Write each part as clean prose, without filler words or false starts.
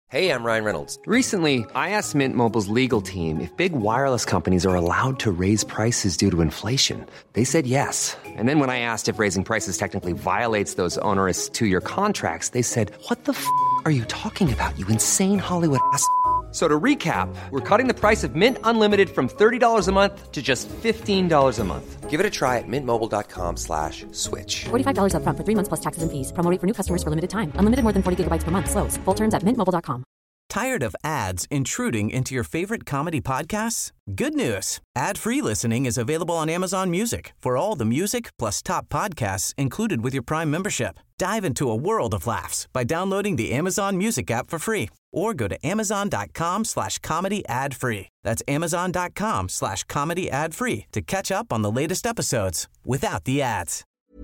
Hey, I'm Ryan Reynolds. Recently, I asked Mint Mobile's legal team if big wireless companies are allowed to raise prices due to inflation. They said yes. And then when I asked if raising prices technically violates those onerous two-year contracts, they said, "What the f*** are you talking about, you insane Hollywood ass?" So to recap, we're cutting the price of Mint Unlimited from $30 a month to just $15 a month. Give it a try at mintmobile.com/switch. $45 up front for 3 months plus taxes and fees. Promo rate for new customers for limited time. Unlimited more than 40 gigabytes per month. Slows full terms at mintmobile.com. Tired of ads intruding into your favorite comedy podcasts? Good news. Ad-free listening is available on Amazon Music for all the music plus top podcasts included with your Prime membership. Dive into a world of laughs by downloading the Amazon Music app for free or go to amazon.com/comedy ad-free. That's amazon.com/comedy ad-free to catch up on the latest episodes without the ads.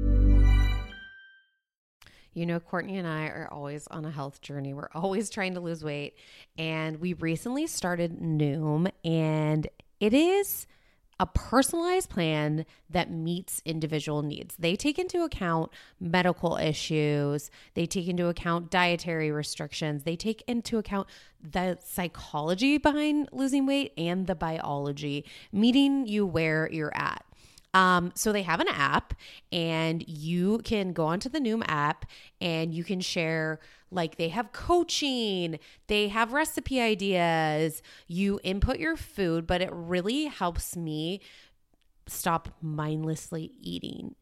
You know, Courtney and I are always on a health journey. We're always trying to lose weight. And we recently started Noom, and it is a personalized plan that meets individual needs. They take into account medical issues. They take into account dietary restrictions. They take into account the psychology behind losing weight and the biology, meeting you where you're at. So they have an app, and you can go onto the Noom app and you can share, like, they have coaching, they have recipe ideas, you input your food, but it really helps me stop mindlessly eating.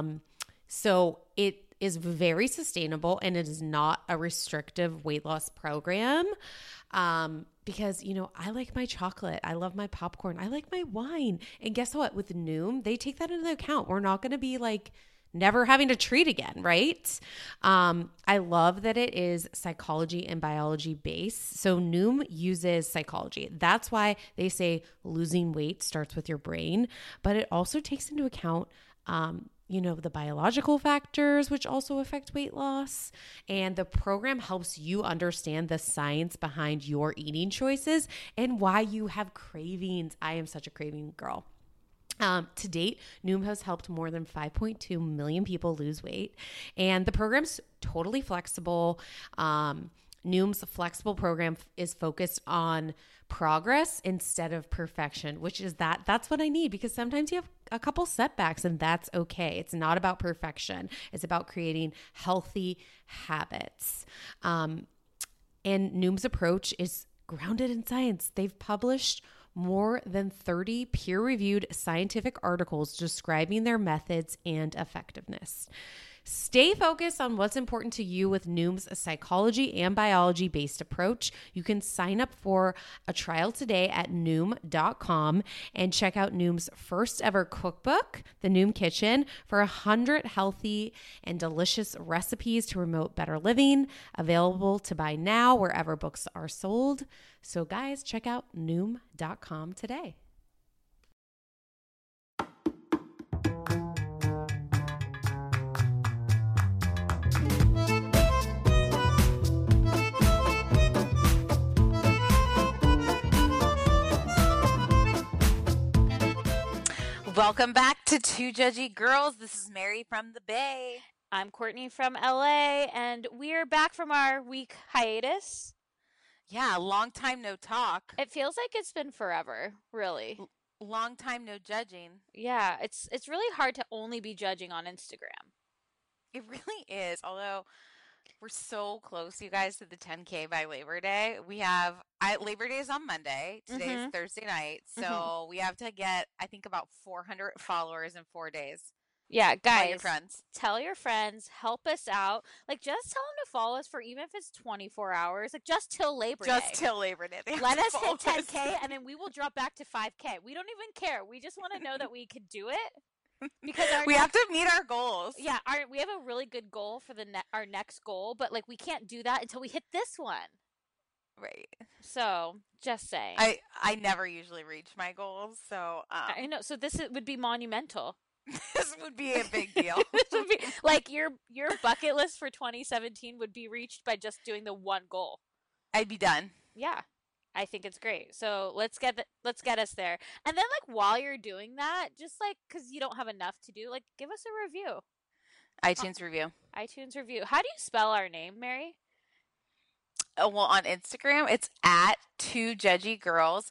So it is very sustainable, and it is not a restrictive weight loss program. Because, you know, I like my chocolate. I love my popcorn. I like my wine. And guess what? With Noom, they take that into account. We're not going to be like never having to treat again, right? I love that it is psychology and biology based. So Noom uses psychology. That's why they say losing weight starts with your brain, but it also takes into account you know, the biological factors, which also affect weight loss. And the program helps you understand the science behind your eating choices and why you have cravings. I am such a craving girl. To date, Noom has helped more than 5.2 million people lose weight. And the program's totally flexible. Noom's flexible program is focused on progress instead of perfection, which is that's what I need, because sometimes you have a couple setbacks and that's okay. It's not about perfection. It's about creating healthy habits. And Noom's approach is grounded in science. They've published more than 30 peer-reviewed scientific articles describing their methods and effectiveness. Stay focused on what's important to you with Noom's psychology and biology-based approach. You can sign up for a trial today at Noom.com and check out Noom's first ever cookbook, The Noom Kitchen, for 100 healthy and delicious recipes to promote better living. Available to buy now wherever books are sold. So guys, check out Noom.com today. Welcome back to Two Judgy Girls. This is Mary from the Bay. I'm Courtney from LA, and we're back from our week hiatus. Yeah, long time no talk. It feels like it's been forever, really. Long time no judging. Yeah, it's really hard to only be judging on Instagram. It really is, although we're so close, you guys, to the 10K by Labor Day. Labor Day is on Monday. Today is Thursday night. So we have to get, I think, about 400 followers in 4 days. Yeah, guys, tell your friends, help us out. Like, just tell them to follow us for, even if it's 24 hours, like just till Labor Day. Just till Labor Day. Let us hit 10K, and then we will drop back to 5K. We don't even care. We just want to know that we could do it. Because we have to meet our goals. Yeah, we have a really good goal for our next goal, but like we can't do that until we hit this one. Right. So, just saying. I never usually reach my goals, so I know. So this would be monumental. This would be a big deal. This would be, like, your bucket list for 2017 would be reached by just doing the one goal. I'd be done. Yeah. I think it's great. So let's get us there. And then, like, while you're doing that, just like, because you don't have enough to do, like, give us a review. iTunes review. iTunes review. How do you spell our name, Mary? well, on Instagram, it's at Two Judgy Girls,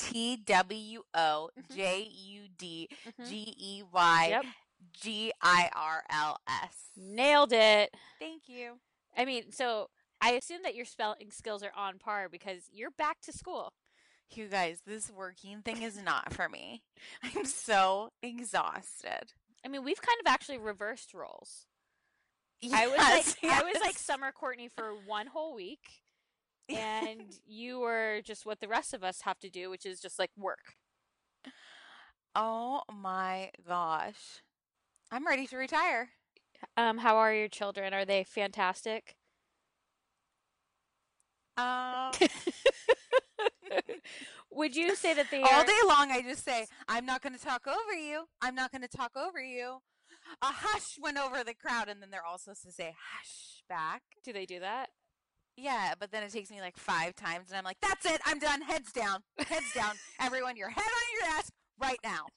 TWOJUDGEYGIRLS. Nailed it. Thank you. I mean, so I assume that your spelling skills are on par because you're back to school. You guys, this working thing is not for me. I'm so exhausted. I mean, we've kind of actually reversed roles. Yes, I was yes. like Summer Courtney for one whole week, and you were just what the rest of us have to do, which is just like work. Oh my gosh. I'm ready to retire. How are your children? Are they fantastic? Would you say that they all are... day long I just say, I'm not going to talk over you. I'm not going to talk over you. A hush went over the crowd, and then they're all supposed to say hush back. Do they do that? Yeah, but then it takes me like 5 times, and I'm like, that's it. I'm done. Heads down. Heads down. Everyone, your head on your desk right now.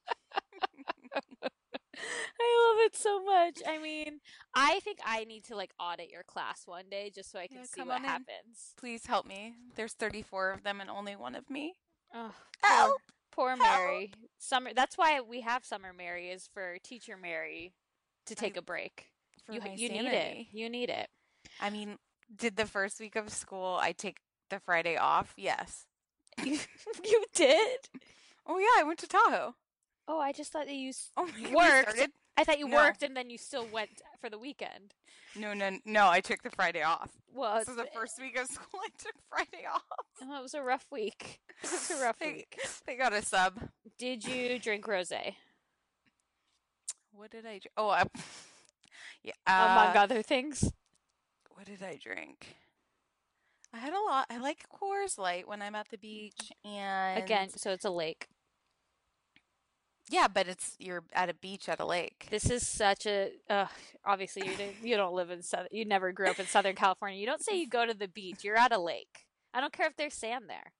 I love it so much. I mean, I think I need to like audit your class one day just so I can see come what on in. happens. Please help me. There's 34 of them and only one of me. Oh, Help! poor Mary. Summer. That's why we have Summer Mary, is for Teacher Mary to take a break. For You my need it. sanity. You need it. I mean, did the first week of school I take the Friday off? Yes. You did? Oh yeah, I went to Tahoe. Oh, I just thought that you Oh my God, we worked. started? I thought you No. worked and then you still went for the weekend. No, I took the Friday off. Well, So the first week of school, I took Friday off. oh, it was a rough week. It was a rough week. They got a sub. Did you drink rosé? What did I drink? Oh, yeah. Among other things. What did I drink? I had a lot. I like Coors Light when I'm at the beach, and Again, so it's a lake. yeah, but you're at a beach at a lake. This is such a obviously you don't live in you never grew up in Southern California. You don't say you go to the beach. You're at a lake. I don't care if there's sand there.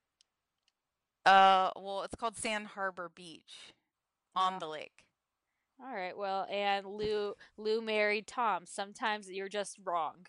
Well, it's called Sand Harbor Beach on the lake. All right. Well, and Lou married Tom. Sometimes you're just wrong.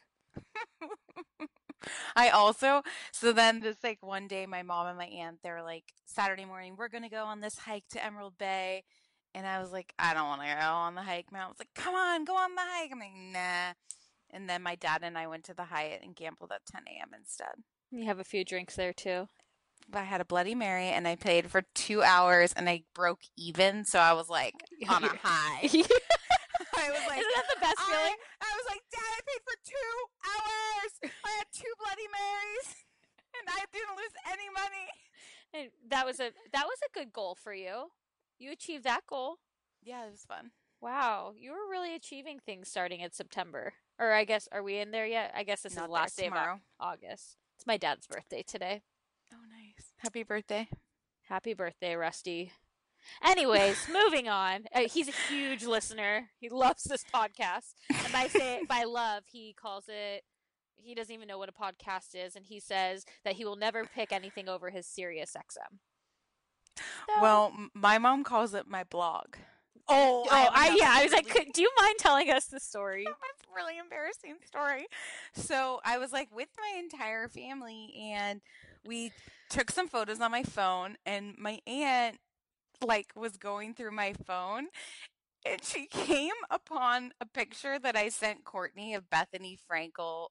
So then this like one day my mom and my aunt, they were like, Saturday morning, we're going to go on this hike to Emerald Bay. And I was like, I don't want to go on the hike. Mom was like, come on, go on the hike. I'm like, nah. And then my dad and I went to the Hyatt and gambled at 10 a.m. instead. You have a few drinks there too. I had a Bloody Mary and I paid for 2 hours and I broke even. So I was like on a high. I was like, isn't that the best feeling? I was like, Dad, I paid for 2 hours. I had 2 Bloody Marys and I didn't lose any money. And that was a good goal for you. You achieved that goal. Yeah, it was fun. Wow, you were really achieving things starting in September. Or I guess, are we in there yet? I guess this is the last day of August. It's my dad's birthday today. Oh, nice. Happy birthday. Happy birthday, Rusty. Anyways, moving on. He's a huge listener. He loves this podcast. And by love, he calls it, he doesn't even know what a podcast is. And he says that he will never pick anything over his Sirius XM. So, well, my mom calls it my blog. I was like, do you mind telling us the story? It's a really embarrassing story. So I was like with my entire family and we took some photos on my phone and my aunt like was going through my phone and she came upon a picture that I sent Courtney of Bethany Frankel.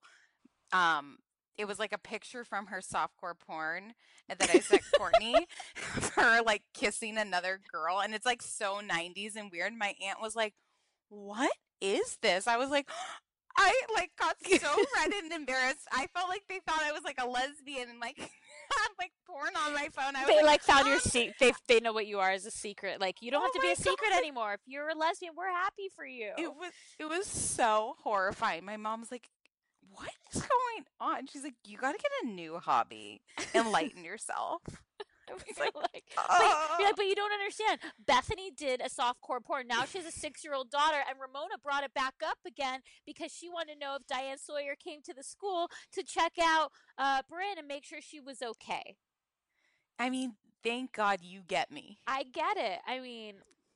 It was like a picture from her softcore porn that I sent Courtney of her like kissing another girl. And it's like so 90s and weird. My aunt was like, what is this? I was like, I like got so red and embarrassed. I felt like they thought I was like a lesbian and like had like porn on my phone. They like found your secret. They know what you are as a secret. Like you don't have to be a secret anymore. If you're a lesbian, we're happy for you. It was so horrifying. My mom's like, what is going on? She's like, you got to get a new hobby. Enlighten yourself. I was like, but you don't understand. Bethany did a softcore porn. Now she has a 6-year-old daughter, and Ramona brought it back up again because she wanted to know if Diane Sawyer came to the school to check out Bryn and make sure she was okay. I mean, thank God you get me. I get it. I mean,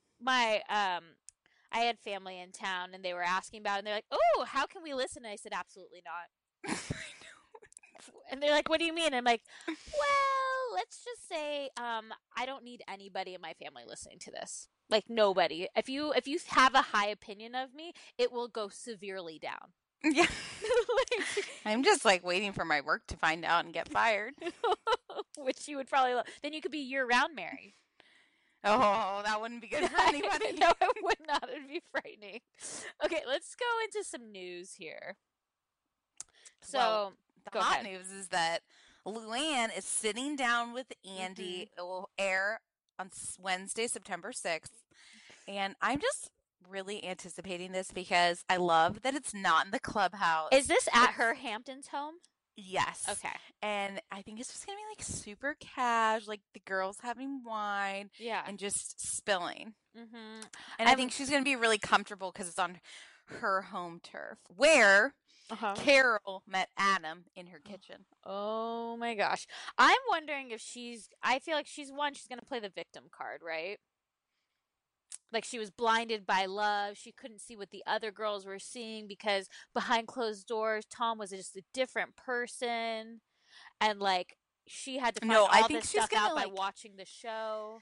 I had family in town, and they were asking about it, and they're like, oh, how can we listen? And I said, absolutely not. And they're like, what do you mean? I'm like, well, let's just say I don't need anybody in my family listening to this. Like, nobody. If you have a high opinion of me, it will go severely down. Yeah. I'm just like waiting for my work to find out and get fired. Which you would probably love. Then you could be year-round married. Oh, that wouldn't be good for anybody. No, it would not. It would be frightening. Okay, let's go into some news here. So, Well, the go hot ahead. news is that Luann is sitting down with Andy. It will air on Wednesday, September 6th. And I'm just really anticipating this because I love that it's not in the clubhouse. Is this at her Hamptons home? Yes. Okay. And I think it's just going to be like super cash, like the girls having wine Yeah. and just spilling. Mm-hmm. And I think she's going to be really comfortable because it's on her home turf where Carol met Adam in her kitchen. Oh my gosh. I'm wondering if I feel like she's going to play the victim card, right? Like she was blinded by love. She couldn't see what the other girls were seeing because behind closed doors, Tom was just a different person. And like she had to find all this stuff out by watching the show.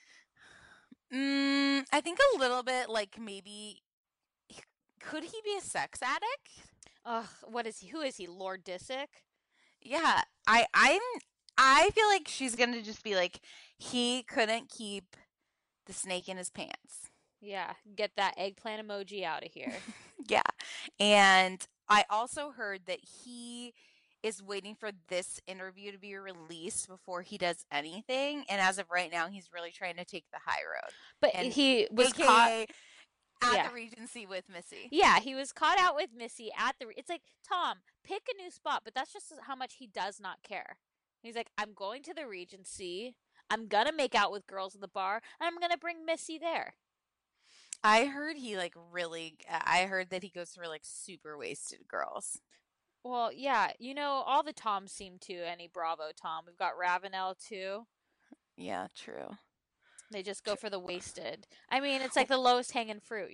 I think a little bit like maybe, could he be a sex addict? Ugh, what is he? Who is he? Lord Disick? Yeah, I feel like she's gonna just be like, he couldn't keep the snake in his pants. Yeah, get that eggplant emoji out of here. Yeah, and I also heard that he is waiting for this interview to be released before he does anything, and as of right now, he's really trying to take the high road. But and he was AKA caught at the Regency with Missy. Yeah, he was caught out with Missy at the. It's like, Tom, pick a new spot, but that's just how much he does not care. He's like, I'm going to the Regency. I'm gonna make out with girls in the bar, and I'm gonna bring Missy there. I heard I heard that he goes for like super wasted girls. Well, yeah, all the Toms seem to. Any Bravo Tom. We've got Ravenel too. Yeah, true. They just go for the wasted. I mean, it's like the lowest hanging fruit,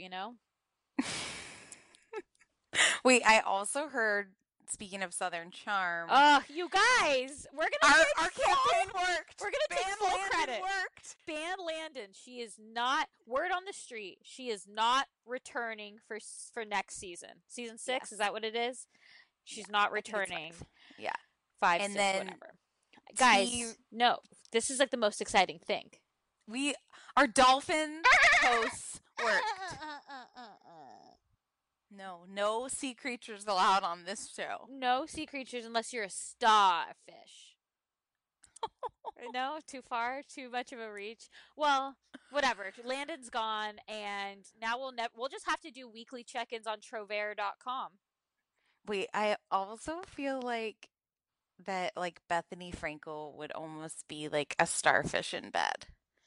Wait, I also heard, speaking of Southern Charm. Oh, you guys, we're gonna our campaign worked. We're gonna take full Landon credit. Worked. Ban Landon. She is not. Word on the street. She is not returning for next season. Season 6, Yes. is that what it is? She's not returning. Yeah, 5, and 6, then whatever. Guys, no, this is like the most exciting thing. Our dolphin hosts worked. No sea creatures allowed on this show. No sea creatures unless you're a starfish. No, too far, too much of a reach. Well, whatever. Landon's gone, and now we'll just have to do weekly check-ins on Trover.com. Wait, I also feel like that like Bethany Frankel would almost be like a starfish in bed.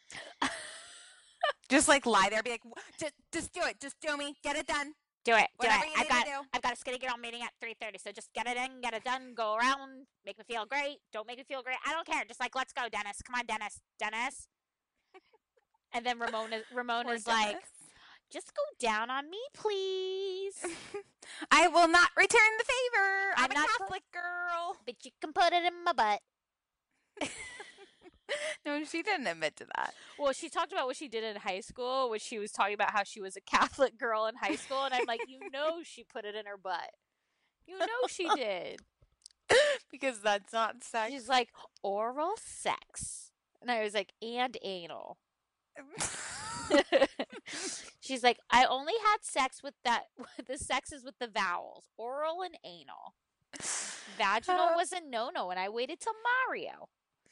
Just like lie there, be like, just do it, just do me, get it done. Do it. Whatever you need to do. I've got a skinny girl meeting at 3:30, so just get it in, get it done, go around, make me feel great. Don't make me feel great. I don't care. Just like, let's go, Dennis. Come on, Dennis. And then Ramona's like, just go down on me, please. I will not return the favor. I'm a not Catholic girl. But you can put it in my butt. No, she didn't admit to that. Well, she talked about what she did in high school, which she was talking about how she was a Catholic girl in high school, and I'm like, she put it in her butt. She did. Because that's not sex. She's like, oral sex. And I was like, and anal. She's like, I only had sex with that. The sex is with the vowels, oral and anal. Vaginal was a no-no, and I waited till Mario.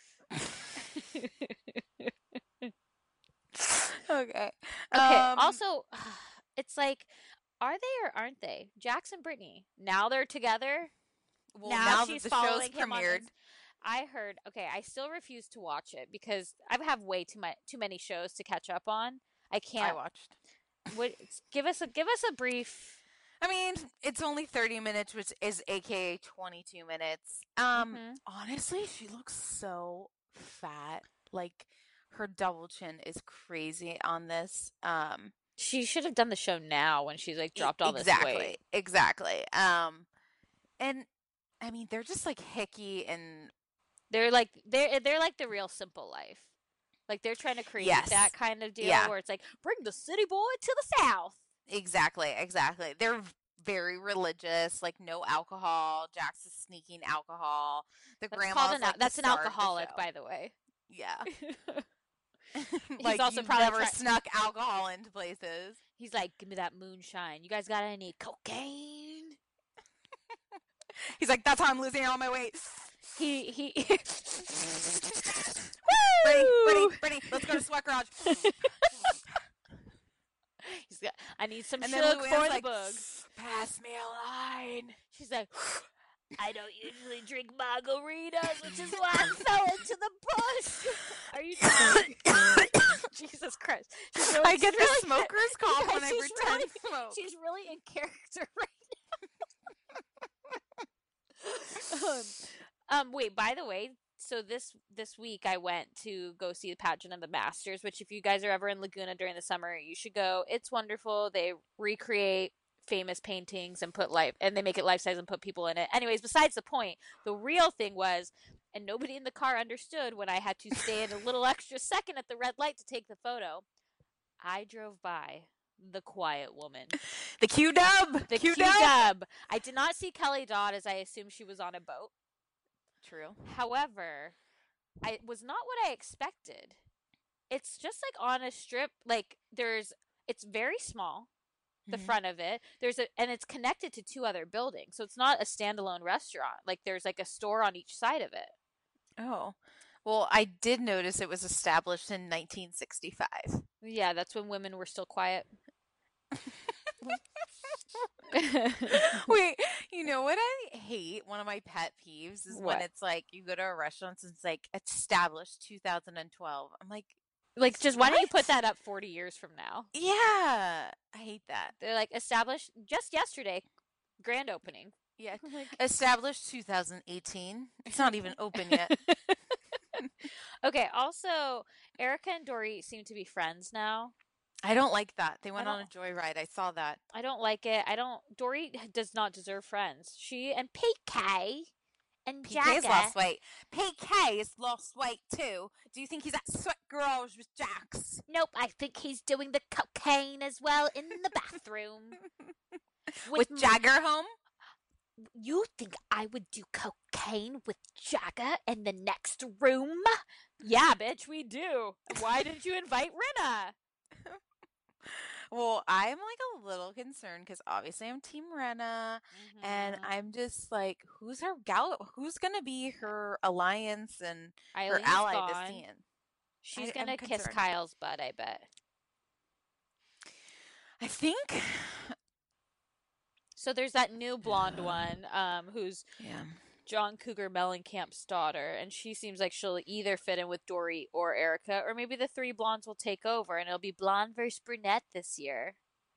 Okay. Also, it's like, are they or aren't they? Jax and Brittany. Now they're together. Well, now that she's the following show's him on premiered. I heard. Okay, I still refuse to watch it because I have way too many shows to catch up on. I can't. I watched. Give us a brief. I mean, it's only 30 minutes, which is AKA 22 minutes. Honestly, she looks so fat. Like, her double chin is crazy on this. She should have done the show now when she's like dropped all this weight. Exactly. And I mean, they're just like hicky and They're like the real Simple Life. Like they're trying to create that kind of deal where it's like bring the city boy to the South. Exactly. They're very religious, like no alcohol. Jax is sneaking alcohol. That's an alcoholic, by the way. Yeah. He's also probably never snuck alcohol into places. He's like, give me that moonshine. You guys got any cocaine? He's like, that's how I'm losing all my weight. He Brittany, let's go to Sweat Garage. I need some and sugar for the like, bugs. Pass me a line. She's like, I don't usually drink margaritas, which is why I fell into the bush. Are you talking? Jesus Christ. I get the smoker's cough when I pretend to smoke. She's really in character right now. Wait, by the way, so this week I went to go see the pageant of the Masters, which if you guys are ever in Laguna during the summer, you should go. It's wonderful. They recreate famous paintings and they make it life size and put people in it. Anyways, besides the point, the real thing was, and nobody in the car understood when I had to stay in a little extra second at the red light to take the photo. I drove by the quiet woman. The Q-Dub! The Q-Dub! I did not see Kelly Dodd, as I assumed she was on a boat. True. However, it was not what I expected. It's just like on a strip, like it's very small, the front of it. And it's connected to two other buildings. So it's not a standalone restaurant. Like there's like a store on each side of it. Oh. Well, I did notice it was established in 1965. Yeah, that's when women were still quiet. Wait, you know what I hate? One of my pet peeves is when it's like you go to a restaurant and it's like established 2012. I'm like just why don't you put that up 40 years from now? Yeah, I hate that. They're like established just yesterday, grand opening. Yeah, established 2018. It's not even open yet. Okay. Also, Erica and Dory seem to be friends now. I don't like that. They went on a joyride. I saw that. I don't like it. Dory does not deserve friends. She and PK and PK's Jagger. lost weight. PK has lost weight too. Do you think he's at Sweat Garage with Jax? Nope. I think he's doing the cocaine as well in the bathroom. with Jagger home? You think I would do cocaine with Jagger in the next room? Yeah, bitch, we do. Why didn't you invite Rinna? Well, I'm like a little concerned because obviously I'm Team Renna, and I'm just like, who's gonna be her alliance and her ally this season? She's gonna kiss Kyle's butt, I bet. I think. So there's that new blonde one, who's John Cougar Mellencamp's daughter, and she seems like she'll either fit in with Dory or Erica, or maybe the three blondes will take over, and it'll be blonde versus brunette this year.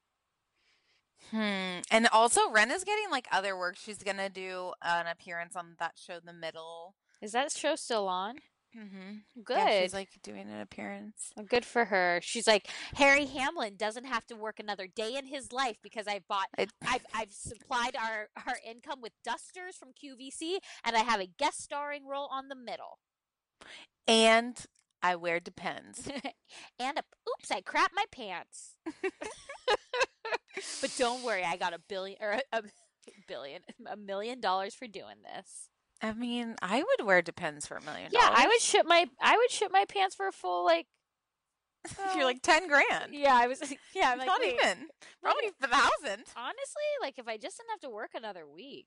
And also, Renna's getting like other work. She's gonna do an appearance on that show, The Middle. Is that show still on? Good. Yeah, she's like doing an appearance. Good for her. She's like, Harry Hamlin doesn't have to work another day in his life because I've supplied our income with dusters from QVC, and I have a guest starring role on The Middle. And I wear Depends. And oops, I crap my pants. But don't worry, I got $1 million for doing this. I mean, I would wear Depends for $1 million. Yeah, I would ship my pants for a full like. You're like $10,000. Yeah, I was. Yeah, I'm like, not even. Probably 1,000. Honestly, like if I just didn't have to work another week,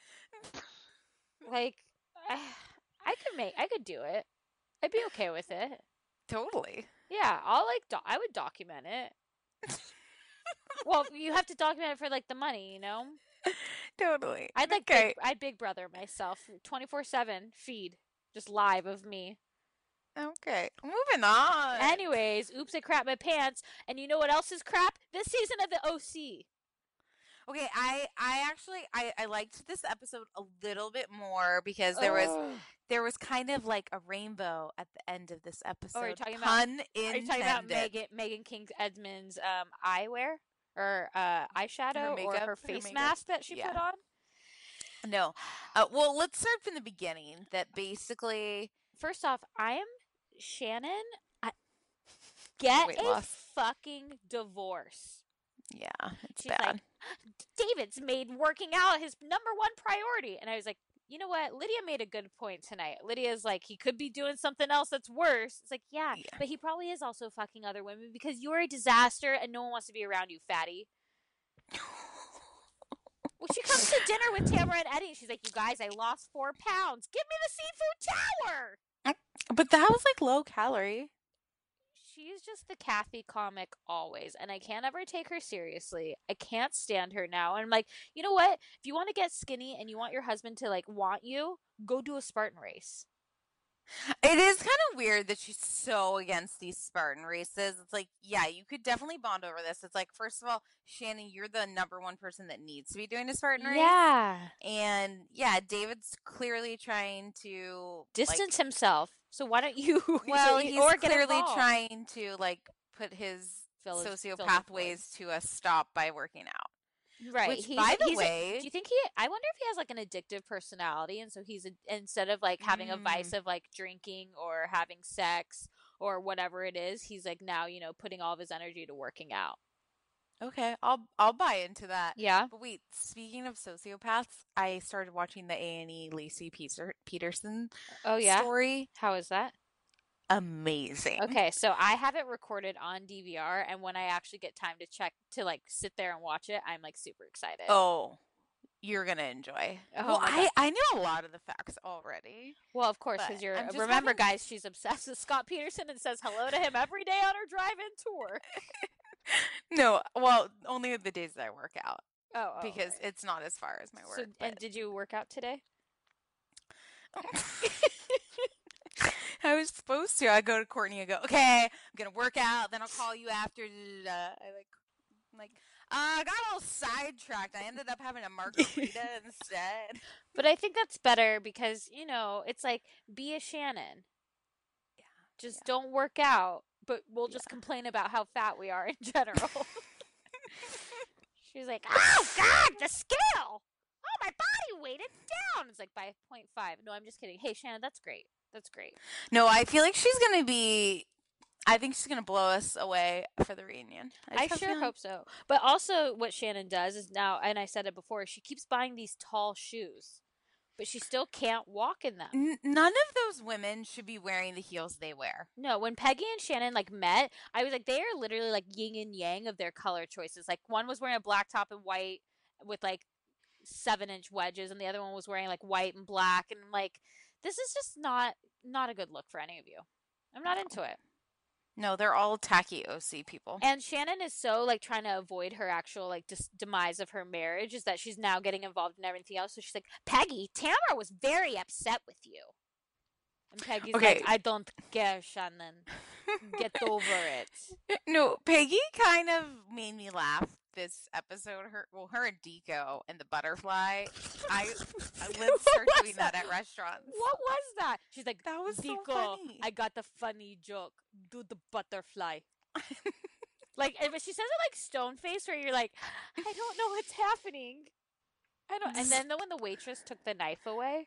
like I could do it. I'd be okay with it. Totally. Yeah, I would document it. Well, you have to document it for like the money, you know. Totally. I'd Big Brother myself 24/7 feed just live of me. Okay, moving on. Anyways, oops, I crap my pants. And you know what else is crap? This season of the OC. Okay, I liked this episode a little bit more because there was kind of like a rainbow at the end of this episode. Are you talking about Megan King Edmonds' eyewear or eyeshadow or her face mask that she put on? No. Well, let's start from the beginning. That basically First off, I am Shannon. Get weight a loss. fucking divorce. Yeah, it's She's bad. like, David's made working out his number one priority. And I was like, you know what? Lydia made a good point tonight. Lydia's like, he could be doing something else that's worse. It's like, yeah, but he probably is also fucking other women because you're a disaster and no one wants to be around you, fatty. Well, she comes to dinner with Tamara and Eddie, and she's like, you guys, I lost 4 pounds. Give me the seafood tower. But that was like low calorie. She's just the Kathy comic always, and I can't ever take her seriously. I can't stand her now. And I'm like, you know what? If you want to get skinny and you want your husband to like want you, go do a Spartan race. It is kind of weird that she's so against these Spartan races. It's like, yeah, you could definitely bond over this. It's like, first of all, Shannon, you're the number one person that needs to be doing a Spartan race. Yeah. And yeah, David's clearly trying to Distance himself. So why don't you? Well, he's or get clearly involved. trying to like put his Fill his sociopath void. ways to a stop by working out. Right. Which, by the way, do you think I wonder if he has like an addictive personality, and so he's instead of like having a vice of like drinking or having sex or whatever it is, he's like now putting all of his energy to working out. Okay, I'll buy into that. Yeah. But wait, speaking of sociopaths, I started watching the A&E Lacey Peterson story. How is that? Amazing. Okay, so I have it recorded on DVR, and when I actually get time to check to like sit there and watch it, I'm like super excited. Oh, you're gonna enjoy. Oh, well, I knew a lot of the facts already. Well, of course, because you're remember, guys, she's obsessed with Scott Peterson and says hello to him every day on her drive-in tour. No, well, only the days that I work out. Oh, because it's not as far as my work. So, and did you work out today? I was supposed to. I go to Courtney and go, okay, I'm gonna work out. Then I'll call you after. I got all sidetracked. I ended up having a margarita instead. But I think that's better because it's like be a Shannon. Yeah. Just don't work out, but we'll just complain about how fat we are in general. She's like, oh God, the scale. Oh, my body weighted down. It's like by 0.5. No, I'm just kidding. Hey, Shannon, that's great. That's great. No, I feel like she's going to be... I think she's going to blow us away for the reunion. I sure hope so. But also what Shannon does is now, and I said it before, she keeps buying these tall shoes. But she still can't walk in them. None of those women should be wearing the heels they wear. No, when Peggy and Shannon met, I was like, they are literally like yin and yang of their color choices. Like one was wearing a black top and white with like 7-inch wedges, and the other one was wearing like white and black, and like this is just not a good look for any of you. I'm not into it. No, they're all tacky OC people. And Shannon is so like trying to avoid her actual like demise of her marriage is that she's now getting involved in everything else. So she's like, Peggy, Tamara was very upset with you. And Peggy's like, I don't care, Shannon. Get over it. No, Peggy kind of made me laugh this episode. Her and Deco and the butterfly. Let's start doing that at restaurants. What was that? She's like, that was Deco, so funny. I got the funny joke. Do the butterfly. Like, but she says it like stone face, where you're like, I don't know what's happening. I don't. And then when the waitress took the knife away,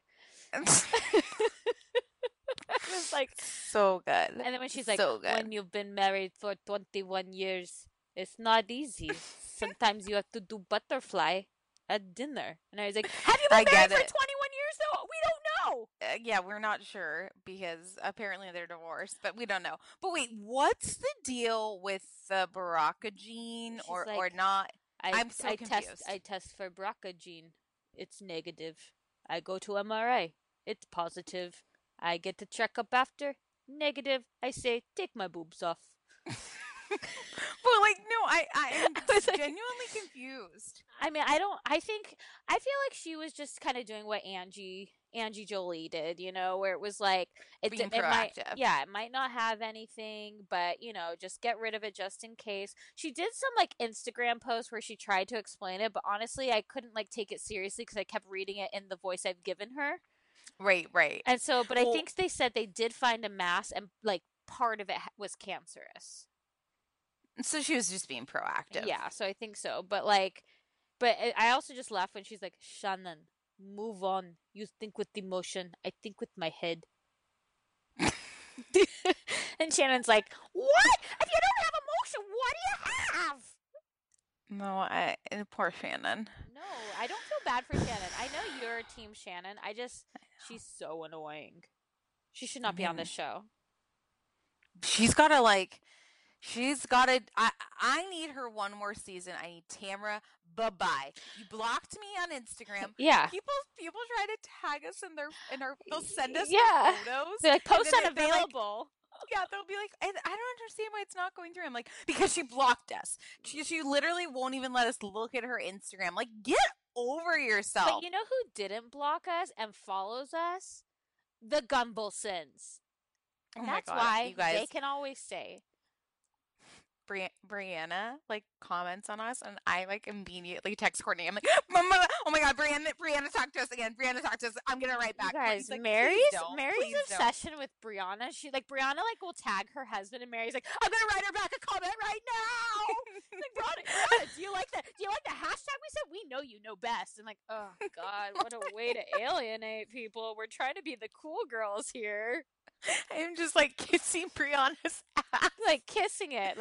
it was like so good. And then when she's like, when you've been married for 21 years, it's not easy. Sometimes you have to do butterfly at dinner. And I was like, have you been married for 21 years though? We don't know. Yeah, we're not sure because apparently they're divorced, but we don't know. But wait, what's the deal with the BRCA gene or not? I'm so confused. I test for BRCA gene. It's negative. I go to MRI. It's positive. I get to check up after. Negative. I say, take my boobs off. Well, like, no, I am genuinely confused. I mean, I feel like she was just kind of doing what Angie Jolie did, where it was like, it might not have anything, but, just get rid of it just in case. She did some, like, Instagram posts where she tried to explain it, but honestly, I couldn't, like, take it seriously because I kept reading it in the voice I've given her. Right. And so, but I think they said they did find a mass and, like, part of it was cancerous. So she was just being proactive. Yeah, so I think so. But I also just laughed when she's like, Shannon, Move on. You think with emotion. I think with my head. And Shannon's like, what? If you don't have emotion, what do you have? No, poor Shannon. No, I don't feel bad for Shannon. I know you're Team Shannon. She's so annoying. She should not be on this show. She's got to I need her one more season. I need Tamra. Bye-bye. You blocked me on Instagram. Yeah. People try to tag us they'll send us Yeah. photos. They're like, post and then unavailable. they'll be like, I don't understand why it's not going through. I'm like, because she blocked us. She literally won't even let us look at her Instagram. Like, get over yourself. But you know who didn't block us and follows us? The Gumbelsons. And that's why you guys, they can always say. Brianna comments on us, and I immediately text Courtney. I'm like, Mama, oh my God, Brianna talked to us again. Brianna talked to us. I'm gonna write back. You guys, like, Mary's please obsession with Brianna. Brianna will tag her husband, and Mary's like, I'm gonna write her back a comment right now. Brianna, do you like that? Do you like the hashtag we said? We know you know best. And oh God, what a way to alienate people. We're trying to be the cool girls here. I'm just kissing Brianna's ass. Kissing it.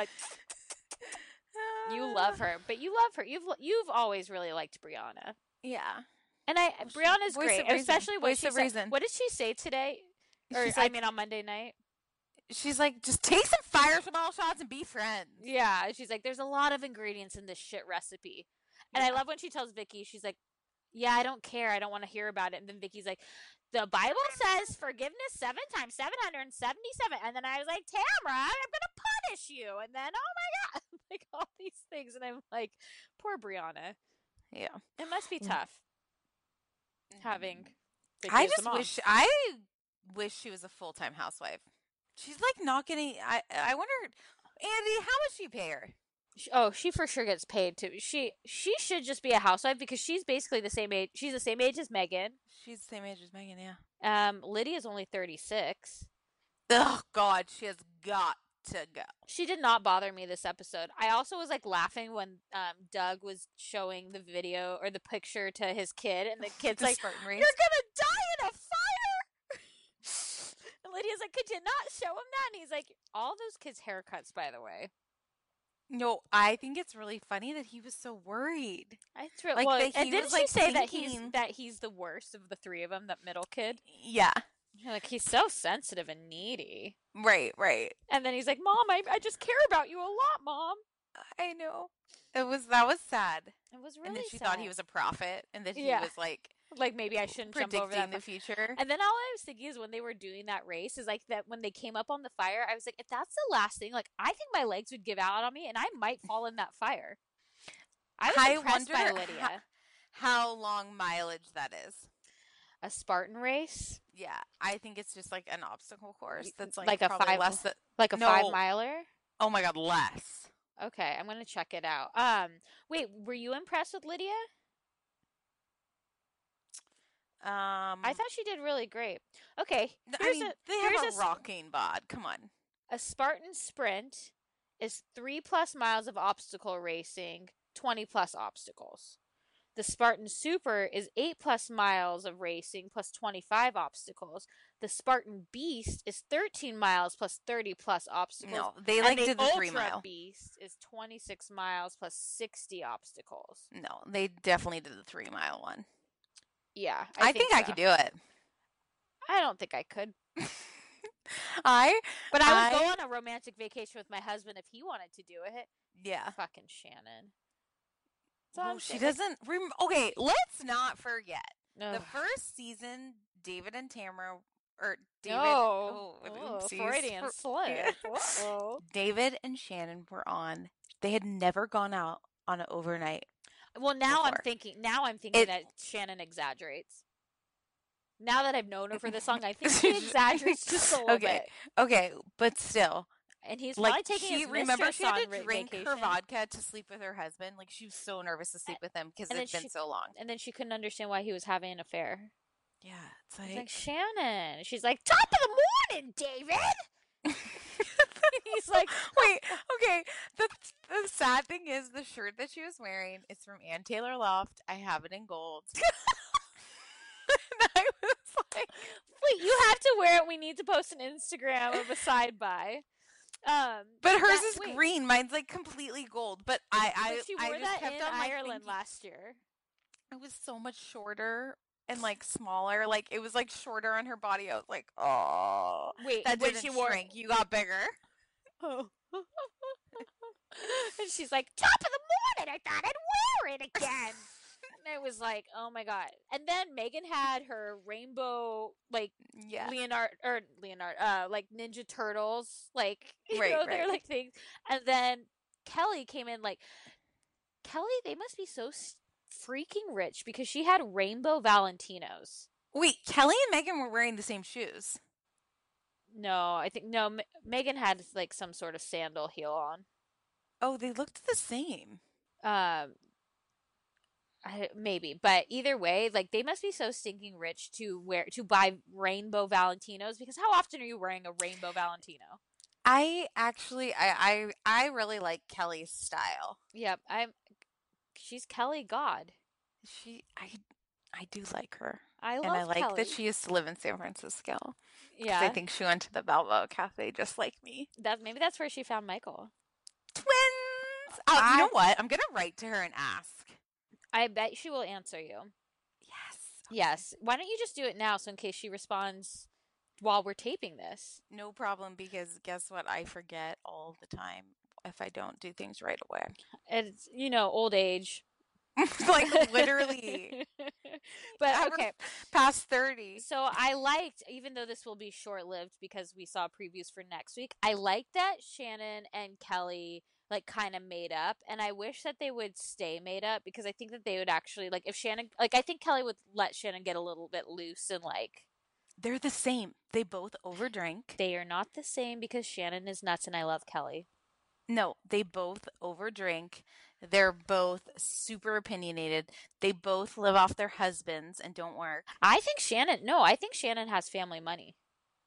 You love her. But you love her. You've always really liked Brianna. Yeah. And Brianna's Voice great. of reason. Especially what Voice she of said. reason. What did she say today? Or She's on Monday night? She's like, just take some fire small shots and be friends. Yeah. She's like, there's a lot of ingredients in this shit recipe. And I love when she tells Vicky, she's like, yeah, I don't care. I don't want to hear about it. And then Vicky's like, the Bible says forgiveness 7 times 777. And then I was like, Tamra, I'm going to punish you. And then, oh my God, all these things. And I'm like, poor Brianna. Yeah. It must be tough having Vicky I as the just mom. wish she was a full-time housewife. She's not getting, I wonder, Andy, how much do you pay her? Oh, she for sure gets paid too. She should just be a housewife because she's basically the same age. She's the same age as Megan. She's the same age as Megan, yeah. Lydia's only 36. Oh God, she has got to go. She did not bother me this episode. I also was laughing when Doug was showing the video or the picture to his kid, and the kid's The like, Spartan race. "You're gonna die in a fire." And Lydia's like, "Could you not show him that?" And he's like, "All those kids' haircuts, by the way." No, I think it's really funny that he was so worried. It's really that and he didn't was, she say thinking... that he's the worst of the three of them, that middle kid? Yeah. He's so sensitive and needy. Right. And then he's like, Mom, I just care about you a lot, Mom. I know. That was sad. It was really sad. And then she thought he was a prophet, and that he was maybe I shouldn't jump over that predicting the future. And then all I was thinking is when they were doing that race is that when they came up on the fire, I was like, if that's the last thing, I think my legs would give out on me and I might fall in that fire. I was impressed by Lydia. How long mileage that is. A Spartan race? Yeah, I think it's just an obstacle course that's like a probably 5 less than, a 5 miler. Oh my God, less. Okay, I'm gonna check it out. Wait, were you impressed with Lydia? I thought she did really great. Okay, they have a rocking bod. Come on. A Spartan sprint is 3+ miles of obstacle racing, 20+ obstacles. The Spartan Super is 8+ miles of racing plus 25 obstacles. The Spartan Beast is 13 miles plus 30+ obstacles. No, they did the 3 mile. Ultra Beast is 26 miles plus 60 obstacles. No, they definitely did the 3 mile one. Yeah, I think I could do it. I don't think I could. But I would go on a romantic vacation with my husband if he wanted to do it. Yeah. Fucking Shannon. Well, she doesn't. Okay, let's not forget. Ugh. The first season, David and Tamra, or David. Freudian slip. Yeah. Uh-oh. David and Shannon were on. They had never gone out on an overnight. Well, now before. I'm thinking that Shannon exaggerates. Now that I've known her for this long, I think she exaggerates just a little bit. Okay, but still. And he's probably taking his remember mistress she had on to drink vacation. her vodka to sleep with her husband. She was so nervous to sleep with him because it's been so long. And then she couldn't understand why he was having an affair. Yeah, it's He's like, Shannon. She's like, top of the morning, David. He's like, wait, okay. The sad thing is the shirt that she was wearing is from Ann Taylor Loft. I have it in gold. And I was like, Wait, you have to wear it. We need to post an Instagram of a side by. but hers is green. Mine's like completely gold. But But she wore I just that kept in on like Ireland thinking last year. it was so much shorter and like smaller. Like it was like shorter on her body. I was like, oh, Wait, that when didn't she wore shrink. You got bigger. Oh. And she's like, top of the morning, I thought I'd wear it again. And I was like, oh my God. And then Megan had her rainbow, like, Yeah. like Ninja Turtles, like, you Right, know, they're right. like things. And then Kelly came in, like, Kelly, they must be so freaking rich because she had rainbow Valentinos. Wait, Kelly and Megan were wearing the same shoes. No, I think, no, Megan had, like, some sort of sandal heel on. Oh, they looked the same. Maybe, but either way, like they must be so stinking rich to buy rainbow Valentinos because how often are you wearing a rainbow Valentino? I actually, I really like Kelly's style. Yep, she's Kelly God. I do like her. I love and I like Kelly. that she used to live in San Francisco. 'Cause Yeah, I think she went to the Balboa Cafe just like me. maybe that's where she found Michael. Twins! Oh, you know what? I'm going to write to her and ask. I bet she will answer you. Yes. Yes. Why don't you just do it now, so in case she responds while we're taping this? No problem, because guess what? I forget all the time if I don't do things right away. It's old age. Like literally. But okay, past 30. so I liked, even though this will be short-lived because we saw previews for next week, I liked that Shannon and Kelly like kind of made up, and I wish that they would stay made up because I think that they would actually, like, if Shannon, like, I think Kelly would let Shannon get a little bit loose and like They're the same. They both overdrink. they are not the same because Shannon is nuts and I love Kelly. No, they both overdrink. They're both super opinionated. They both live off their husbands and don't work. I think Shannon has family money.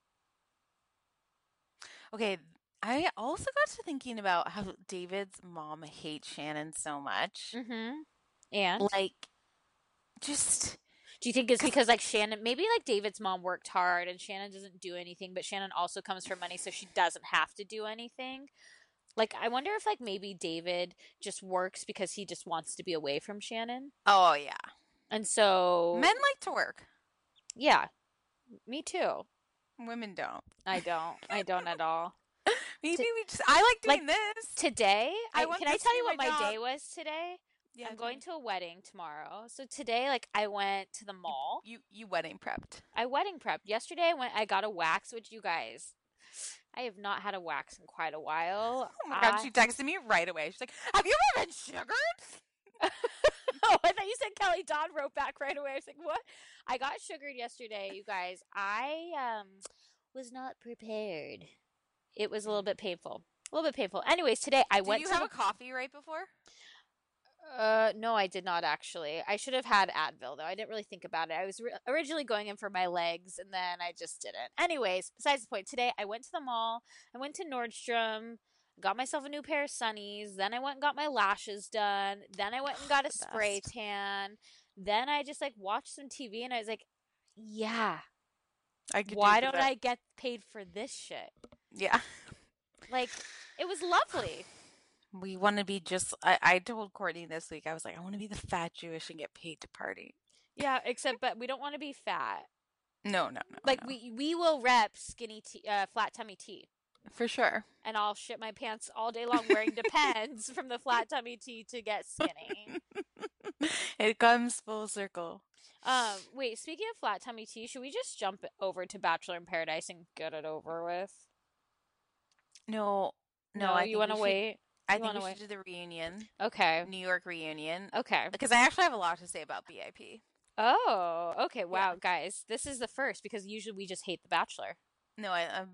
Okay, I also got to thinking about how David's mom hates Shannon so much. Mm-hmm. And Like, just... do you think it's because like Shannon, maybe like David's mom worked hard and Shannon doesn't do anything, but Shannon also comes from money, so she doesn't have to do anything? Like, I wonder if like maybe David just works because he just wants to be away from Shannon. Oh, yeah. And so Men like to work. yeah, me too. Women don't. I don't at all. Maybe I like doing this. Today, I want can I this tell to you be what my my job. day was today? Yeah, I'm going to a wedding tomorrow. So today, like, I went to the mall. You wedding prepped. I wedding prepped. Yesterday, I got a wax, which you guys, I have not had a wax in quite a while. Oh my God, she texted me right away. She's like, have you ever been sugared? Oh, I thought you said Kelly Dodd wrote back right away. I was like, what? I got sugared yesterday, you guys. I was not prepared. It was a little bit painful. Anyways, today I went Did to you have a coffee right before? no, I did not actually. I should have had Advil though. I didn't really think about it. I was originally going in for my legs and then I just didn't. Anyways, besides the point, today I went to the mall. I went to Nordstrom, got myself a new pair of sunnies. Then I went and got my lashes done. Then I went and got a spray tan. Then I just like watched some TV and I was like, yeah, why don't I get paid for this shit? Yeah. Like, it was lovely. We want to be just, I told Courtney this week, I was like, I want to be the fat Jewish and get paid to party. Yeah, but we don't want to be fat. No. Like, no. we will rep skinny tea, flat tummy tea. For sure. And I'll shit my pants all day long wearing Depends from the flat tummy tea to get skinny. It comes full circle. Wait, speaking of flat tummy tea, should we just jump over to Bachelor in Paradise and get it over with? No, You want to wait? I think we should do the reunion. Okay. New York reunion. Okay. Because I actually have a lot to say about BIP. Oh, okay. Wow, Yeah. guys, this is the first because usually we just hate The Bachelor. No,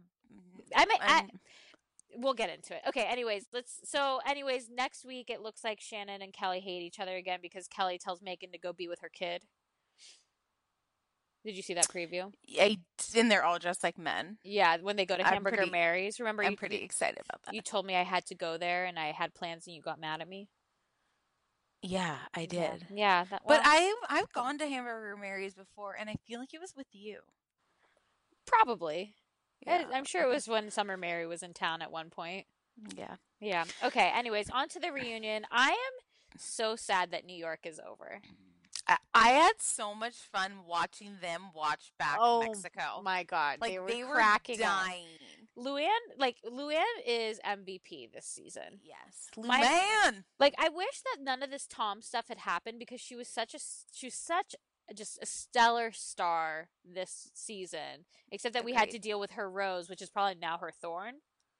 We'll get into it. Okay, anyways, next week it looks like Shannon and Kelly hate each other again because Kelly tells Megan to go be with her kid. Did you see that preview? And they're all dressed like men. Yeah, when they go to Hamburger Mary's. Remember, I'm pretty excited about that. You told me I had to go there and I had plans and you got mad at me. Yeah, I did. Yeah. But I've gone to Hamburger Mary's before, and I feel like it was with you. Probably. Yeah. I'm sure it was when Summer Mary was in town at one point. Yeah. Yeah. Okay. Anyways, on to the reunion. I am so sad that New York is over. I had so much fun watching them watch back Mexico. Oh my God. Like they were cracking dying. up. Luann is MVP this season. Yes. Luann. Like, I wish that none of this Tom stuff had happened because she was such just a stellar star this season. Except that we had to deal with her rose, which is probably now her thorn.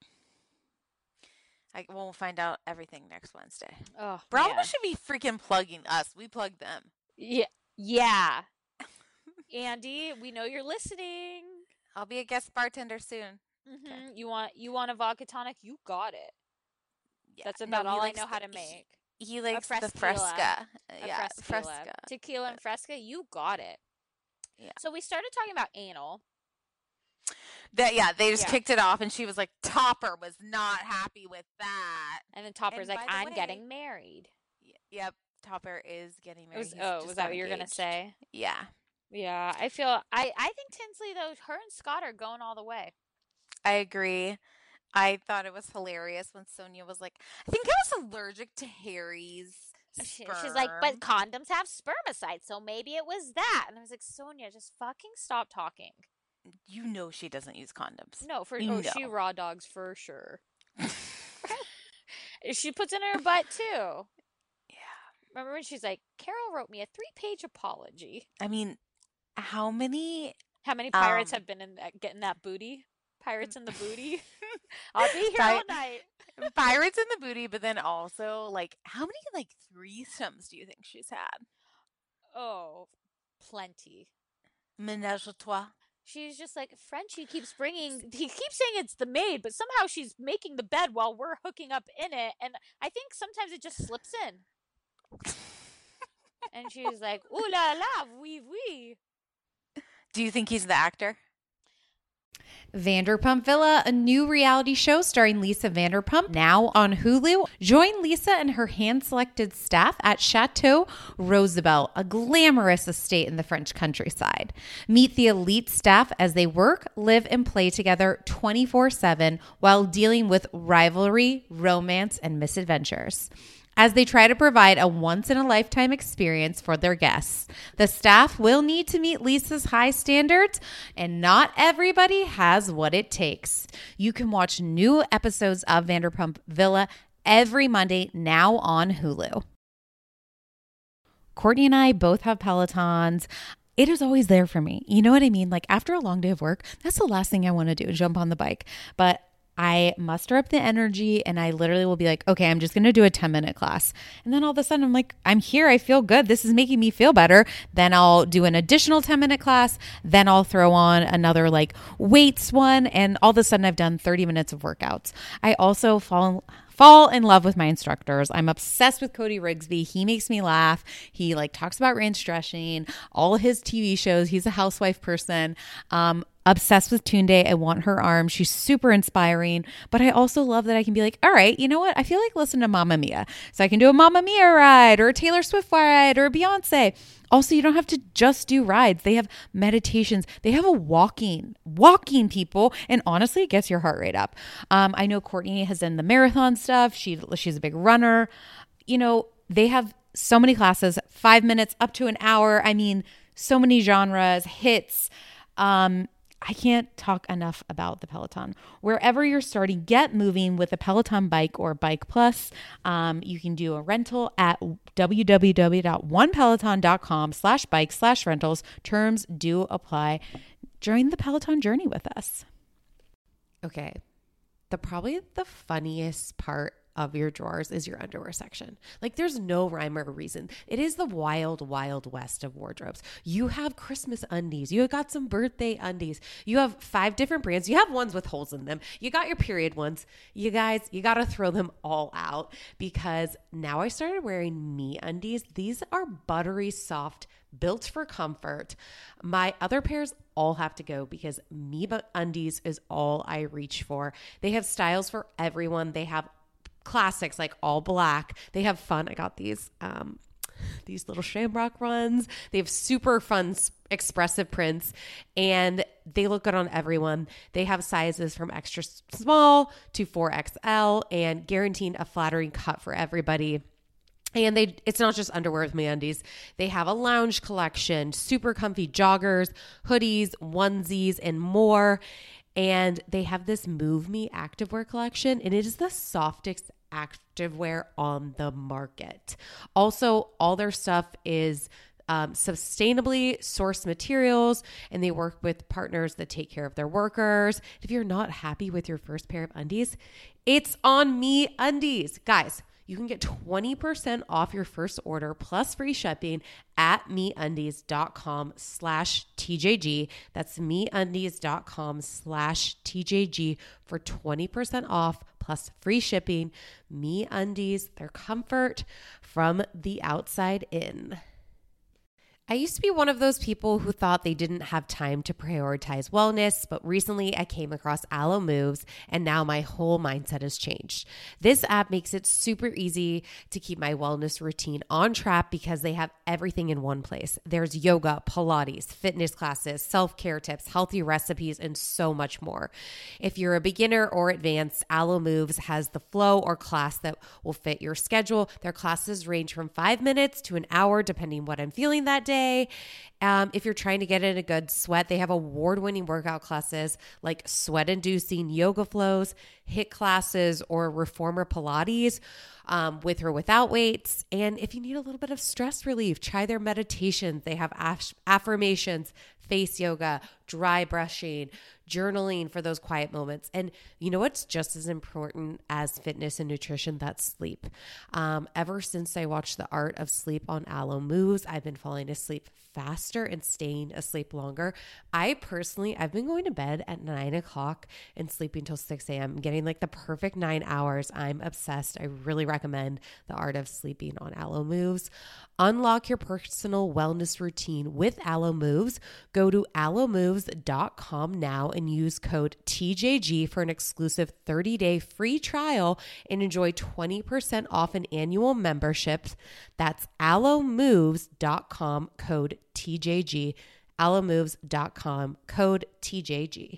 We'll find out everything next Wednesday. Oh, Bravo man. should be freaking plugging us. We plug them. Yeah. Andy, we know you're listening. I'll be a guest bartender soon. Mm-hmm. Okay. You want a vodka tonic? You got it. Yeah. That's about all I know how to make. He likes the Fresca. Fresca. Yeah, Fresca. Tequila and Fresca, you got it. Yeah. So we started talking about anal. They just kicked it off, and she was like, Topper was not happy with that. And then Topper's And like, by the I'm way- getting married. Yep, Topper is getting married. Was He's just that got what you were going to engaged. say? Yeah. Yeah, I think Tinsley, though, her and Scott are going all the way. I agree. I thought it was hilarious when Sonia was like, I think I was allergic to Harry's sperm. She's like, but condoms have spermicides, so maybe it was that. And I was like, Sonia, just fucking stop talking. You know she doesn't use condoms. No, You she know. raw dogs for sure. She puts it in her butt too. Yeah. Remember when she's like, Carol wrote me a 3-page apology. I mean, how many pirates have been in getting that booty? Pirates in the booty. I'll be here all night. Pirates in the booty, but then also like how many threesomes do you think she's had? Oh, plenty. Ménage à trois. She's just like, Frenchie keeps bringing, he keeps saying it's the maid, but somehow she's making the bed while we're hooking up in it. And I think sometimes it just slips in. And she's like, ooh la la, oui, oui. Do you think he's the actor? Vanderpump Villa, a new reality show starring Lisa Vanderpump, now on Hulu. Join Lisa and her hand-selected staff at Chateau Rosabelle, a glamorous estate in the French countryside. Meet the elite staff as they work, live, and play together 24/7 while dealing with rivalry, romance, and misadventures. As they try to provide a once-in-a-lifetime experience for their guests, the staff will need to meet Lisa's high standards, and not everybody has what it takes. You can watch new episodes of Vanderpump Villa every Monday, now on Hulu. Courtney and I both have Pelotons. It is always there for me. You know what I mean? Like after a long day of work, that's the last thing I want to do, jump on the bike. But I muster up the energy and I literally will be like, okay, I'm just going to do a 10-minute class. And then all of a sudden I'm like, I'm here. I feel good. This is making me feel better. Then I'll do an additional 10-minute class. Then I'll throw on another weights one. And all of a sudden I've done 30 minutes of workouts. I also fall in love with my instructors. I'm obsessed with Cody Rigsby. He makes me laugh. He talks about range dressing, all his TV shows. He's a housewife person. Obsessed with Tunde. I want her arm. She's super inspiring. But I also love that I can be like, all right, you know what? I feel like listening to Mamma Mia. So I can do a Mamma Mia ride or a Taylor Swift ride or a Beyonce. Also, you don't have to just do rides. They have meditations. They have a walking people. And honestly, it gets your heart rate up. I know Courtney has done the marathon stuff. She's a big runner. They have so many classes, 5 minutes up to an hour. I mean, so many genres, hits. I can't talk enough about the Peloton. Wherever you're starting, get moving with a Peloton bike or Bike Plus. You can do a rental at www.onepeloton.com/bike/rentals. Terms do apply. Join the Peloton journey with us. Okay. Probably the funniest part of your drawers is your underwear section. There's no rhyme or reason. It is the wild, wild west of wardrobes. You have Christmas undies. You got some birthday undies. You have 5 different brands. You have ones with holes in them. You got your period ones. You guys, you got to throw them all out because now I started wearing Me Undies. These are buttery soft, built for comfort. My other pairs all have to go because Me Undies is all I reach for. They have styles for everyone. They have classics like all black. They have fun. I got these little shamrock runs. They have super fun, expressive prints, and they look good on everyone. They have sizes from extra small to 4XL and guaranteeing a flattering cut for everybody. And it's not just underwear with MeUndies. They have a lounge collection, super comfy joggers, hoodies, onesies, and more. And they have this Move Me activewear collection, and it is the softest activewear on the market. Also, all their stuff is sustainably sourced materials, and they work with partners that take care of their workers. If you're not happy with your first pair of undies, it's on MeUndies. Guys, you can get 20% off your first order plus free shipping at MeUndies.com/TJG. That's MeUndies.com/TJG for 20% off plus free shipping. MeUndies, their comfort from the outside in. I used to be one of those people who thought they didn't have time to prioritize wellness, but recently I came across Alo Moves, and now my whole mindset has changed. This app makes it super easy to keep my wellness routine on track because they have everything in one place. There's yoga, Pilates, fitness classes, self-care tips, healthy recipes, and so much more. If you're a beginner or advanced, Alo Moves has the flow or class that will fit your schedule. Their classes range from 5 minutes to an hour, depending what I'm feeling that day. If you're trying to get in a good sweat, they have award-winning workout classes like sweat-inducing yoga flows, HIIT classes, or reformer Pilates with or without weights. And if you need a little bit of stress relief, try their meditations. They have affirmations, face yoga, dry brushing, journaling for those quiet moments. And you know what's just as important as fitness and nutrition? That's sleep. Ever since I watched The Art of Sleep on Alo Moves, I've been falling asleep faster and staying asleep longer. I've been going to bed at 9 o'clock and sleeping till 6 a.m., getting like the perfect 9 hours. I'm obsessed. I really recommend The Art of Sleeping on Alo Moves. Unlock your personal wellness routine with Alo Moves. Go to alomoves.com now and use code TJG for an exclusive 30-day free trial and enjoy 20% off an annual membership. That's alomoves.com, code TJG. alomoves.com, code TJG.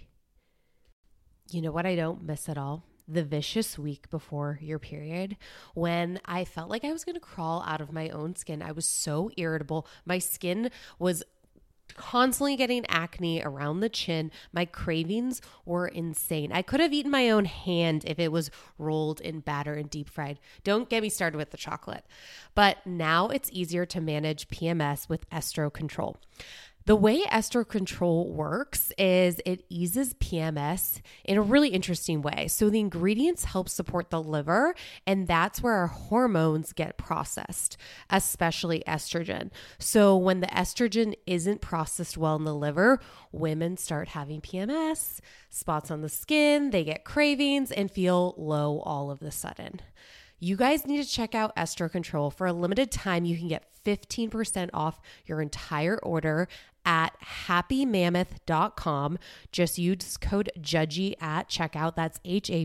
You know what I don't miss at all? The vicious week before your period, when I felt like I was going to crawl out of my own skin. I was so irritable. My skin was constantly getting acne around the chin. My cravings were insane. I could have eaten my own hand if it was rolled in batter and deep fried. Don't get me started with the chocolate. But now it's easier to manage PMS with Estro Control. The way Estro Control works is it eases PMS in a really interesting way. So the ingredients help support the liver, and that's where our hormones get processed, especially estrogen. So when the estrogen isn't processed well in the liver, women start having PMS, spots on the skin, they get cravings, and feel low all of a sudden. You guys need to check out Estro Control. For a limited time, you can get 15% off your entire order at happymammoth.com. Just use code JUDGY at checkout. That's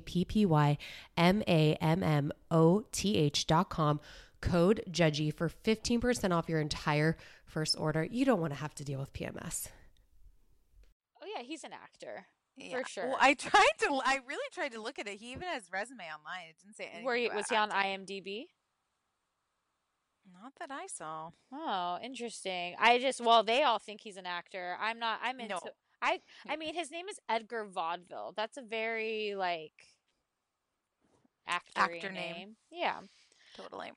HAPPYMAMMOTH.com. Code JUDGY for 15% off your entire first order. You don't want to have to deal with PMS. Oh yeah, he's an actor. Yeah. For sure. Well, I really tried to look at it. He even has resume online. It didn't say anything. Was he on IMDb? Not that I saw. Oh, interesting. They all think he's an actor. I'm not. I'm into. No. I mean, his name is Edgar Vaudeville. That's a very actor name. Yeah, totally.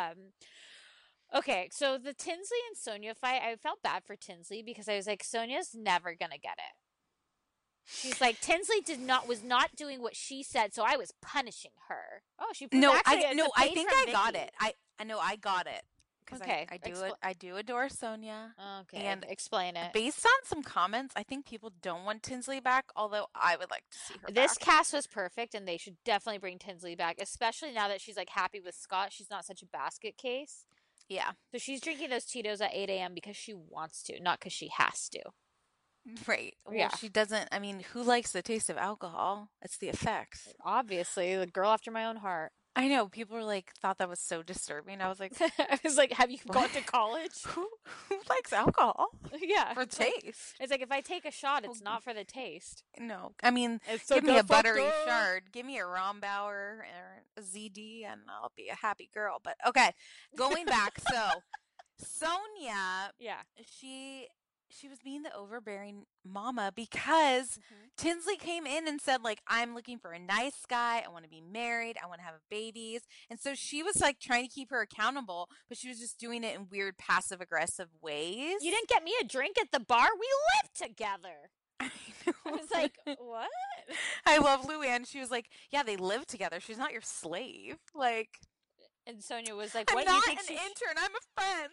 Okay, so the Tinsley and Sonia fight, I felt bad for Tinsley because I was like, Sonia's never gonna get it. She's like, Tinsley was not doing what she said, so I was punishing her. Oh, she I think I Vicky. got it. I know I got it. Okay, I do adore Sonia. Okay, and explain it. Based on some comments, I think people don't want Tinsley back, although I would like to see her This back. cast was perfect, and they should definitely bring Tinsley back, especially now that she's happy with Scott. She's not such a basket case. Yeah. So she's drinking those Tito's at 8 a.m. because she wants to, not because she has to. Right. Well, Yeah. she doesn't. I mean, who likes the taste of alcohol? It's the effects. Obviously, the girl after my own heart. I know people were like thought that was so disturbing. I was like, I was like, have you gone What? to college? who likes alcohol Yeah. for it's like- taste? It's like if I take a shot, it's not for the taste. No, I mean, It's give like me a a buttery fucker. shard, give me a Rombauer or a ZD, and I'll be a happy girl. But okay, going back, so Sonia, Yeah. she was being the overbearing mama because Tinsley came in and said like, I'm looking for a nice guy, I want to be married, I want to have babies. And so she was like trying to keep her accountable, but she was just doing it in weird passive aggressive ways. You didn't get me a drink at the bar. We lived together. I I was like, what? I love Luann. She was like, yeah, they live together. She's not your slave. Like, And Sonia was like, I'm what do you not think an she intern. I'm a friend.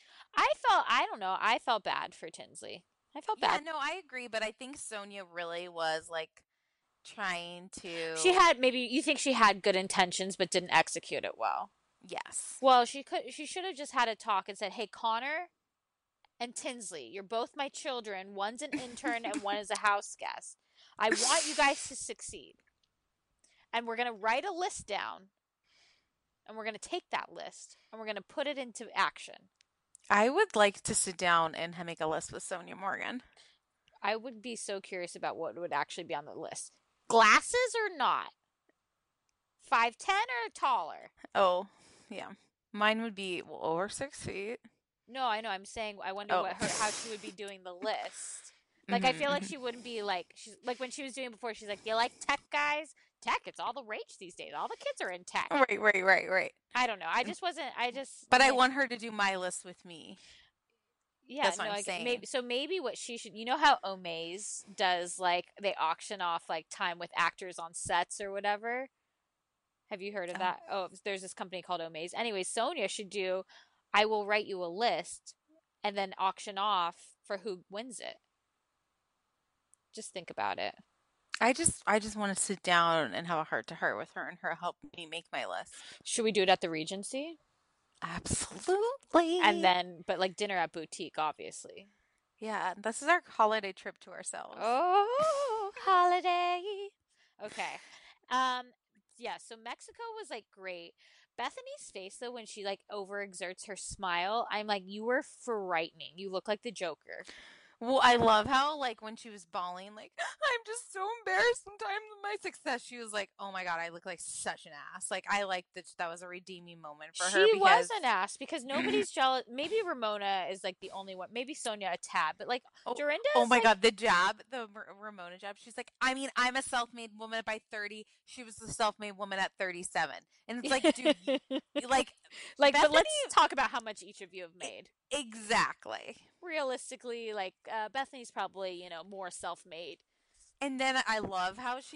I don't know. I felt bad for Tinsley. I felt Yeah, bad. no, I agree. But I think Sonia really was like trying to. She had maybe you think she had good intentions but didn't execute it well. Yes. Well, she should have just had a talk and said, "Hey, Connor and Tinsley, you're both my children. One's an intern and one is a house guest. I want you guys to succeed. And we're going to write a list down. And we're going to take that list and we're going to put it into action." I would like to sit down and make a list with Sonia Morgan. I would be so curious about what would actually be on the list. Glasses or not? 5'10" or taller? Oh, yeah. Mine would be over 6 feet. No, I know. I'm saying I wonder Oh. how she would be doing the list. Like I feel like she wouldn't be like she's like when she was doing before. She's like, "Do you like tech guys? Tech, it's all the rage these days. All the kids are in tech." Right. I don't know. I just wasn't. But I mean, want her to do my list with me. Yeah, That's what no, I'm I get- saying. maybe what she should. You know how Omaze does like they auction off like time with actors on sets or whatever. Have you heard of that? Oh, there's this company called Omaze. Anyway, Sonia should do. I will write you a list, and then auction off for who wins it. Just think about it. I just want to sit down and have a heart to heart with her and her help me make my list. Should we do it at the Regency? Absolutely. And then, but like dinner at boutique, obviously. Yeah, this is our holiday trip to ourselves. Oh, holiday. Okay. Yeah, so Mexico was like great. Bethany's face though, when she like overexerts her smile, I'm like, you were frightening. You look like the Joker. Well, I love how, like, when she was bawling, like, I'm just so embarrassed sometimes of my success. She was like, oh my God, I look like such an ass. Like, I like that was a redeeming moment for her. She Because was an ass because nobody's jealous. Maybe Ramona is like the only one. Maybe Sonia a tad, but like Dorinda. Oh my like, God, the jab, the Ramona jab. She's like, I mean, I'm a self-made woman by 30. She was a self-made woman at 37. And it's like, dude, like, but Bethany- let's talk about how much each of you have made. exactly. Realistically, like Bethany's probably more self-made. And then I love how she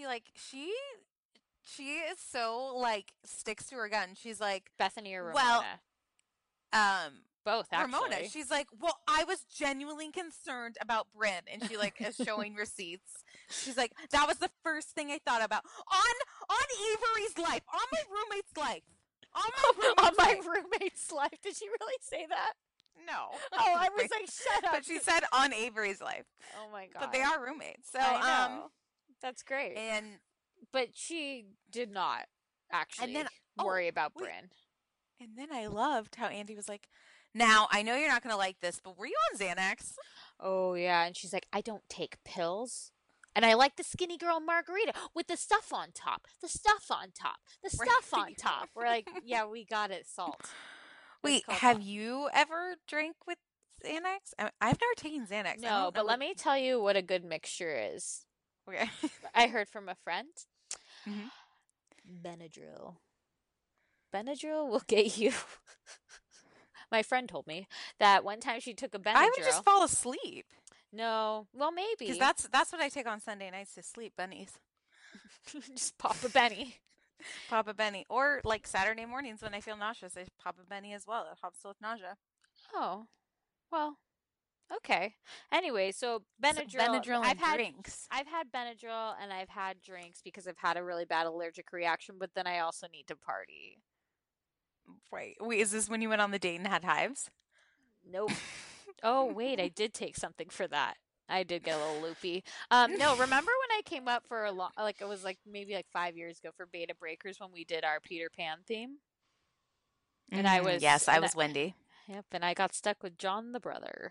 is so like sticks to her gun. She's like, Bethany or Ramona? well, Both actually. Ramona. She's like, well, I was genuinely concerned about Bryn, and she like is showing receipts. She's like, that was the first thing I thought about on Avery's life, on my roommate's life, on my roommate's life. Did she really say that? No. Oh, I was like, shut up. But she said on Avery's life. Oh my god. But they are roommates, so I know. That's great. and But she did not actually then- worry about wait. Bryn. and then I loved how Andy was like, now I know you're not gonna like this, but were you on Xanax? Oh yeah, and she's like, I don't take pills. And I like the skinny girl margarita with the stuff on top. The stuff on top. The stuff on top. We're like, yeah, we got it, salt. Wait, called have salt. you ever drank with Xanax? I've never taken Xanax. I No, don't but know let me tell you what a good mixture is. Okay. I heard from a friend. Mhm. Benadryl. Benadryl will get you. My friend told me that one time she took a Benadryl. I would just fall asleep No, well maybe. because that's what I take on Sunday nights to sleep. Bennies, just pop a Benny. pop a Benny, or like Saturday mornings when I feel nauseous, I pop a Benny as well. It helps with nausea. Oh, well, okay. Anyway, so Benadryl. Benadryl and drinks. I've had Benadryl and I've had drinks because I've had a really bad allergic reaction, but then I also need to party. Right. Wait, is this when you went on the date and had hives? Nope. Oh, wait, I did take something for that. I did get a little loopy. No, remember when I came up for a long, like it was like maybe like 5 years ago for Beta Breakers when we did our Peter Pan theme, and I was Yes, I and was Wendy. Yep, and I got stuck with John the brother.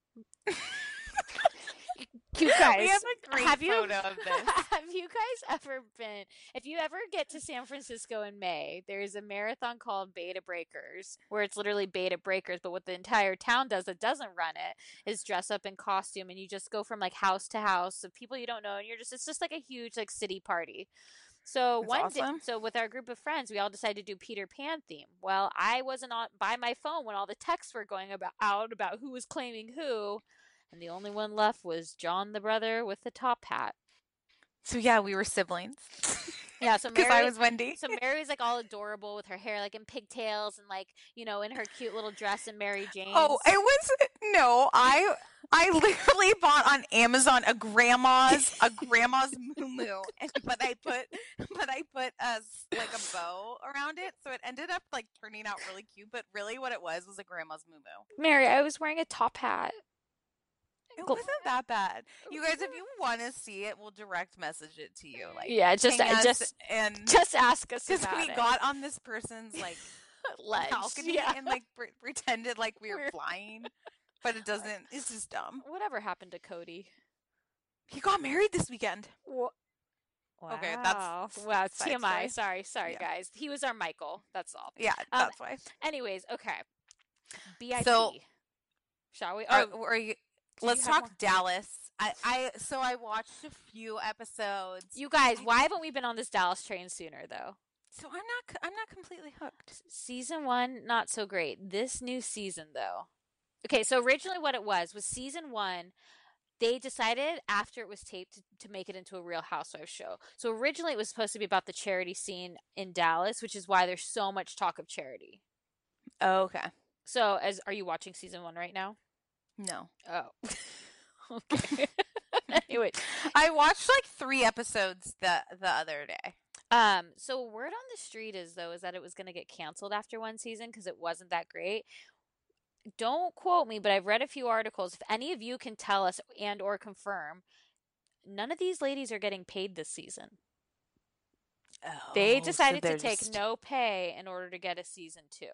You guys, We have a great have you photo of this. have you guys ever been? If you ever get to San Francisco in May, there's a marathon called Beta Breakers, where it's literally Beta Breakers. But what the entire town does that doesn't run it is dress up in costume, and you just go from like house to house of people you don't know, and it's just like a huge like city party. So That's awesome. so with our group of friends, we all decided to do Peter Pan theme. Well, I wasn't on by my phone when all the texts were going about who was claiming who. And the only one left was John the brother with the top hat. So yeah, we were siblings. Yeah, so because I was Wendy. So Mary was like all adorable with her hair like in pigtails and like, you know, in her cute little dress and Mary Jane. Oh, it was no, I literally bought on Amazon a grandma's muumuu, but I put like a bow around it, so it ended up like turning out really cute. But really, what it was a grandma's muumuu. Mary, I was wearing a top hat. It wasn't that bad. You guys, if you want to see it, we'll direct message it to you. Like, yeah, just ask us because about we it. got on this person's like ledge, balcony and like pretended like we were flying, but it doesn't. It's just dumb. Whatever happened to Cody? He got married this weekend. Wow. Okay, that's TMI. Sorry, yeah. guys. He was our Michael. That's all. Yeah, that's why. Anyways, okay. BIP. So, shall we? Let's talk Dallas. I watched a few episodes. You guys, why haven't we been on this Dallas train sooner though? So I'm not completely hooked. Season 1, not so great. This new season though. Okay, so originally what it was season 1, they decided after it was taped to make it into a Real Housewives show. So originally it was supposed to be about the charity scene in Dallas, which is why there's so much talk of charity. Oh, okay. So are you watching season 1 right now? No. Oh. Okay. Anyway, I watched like 3 episodes the other day. So word on the street is that it was going to get canceled after 1 season because it wasn't that great. Don't quote me, but I've read a few articles. If any of you can tell us and or confirm, none of these ladies are getting paid this season. Oh, they decided so to take no pay in order to get a season 2.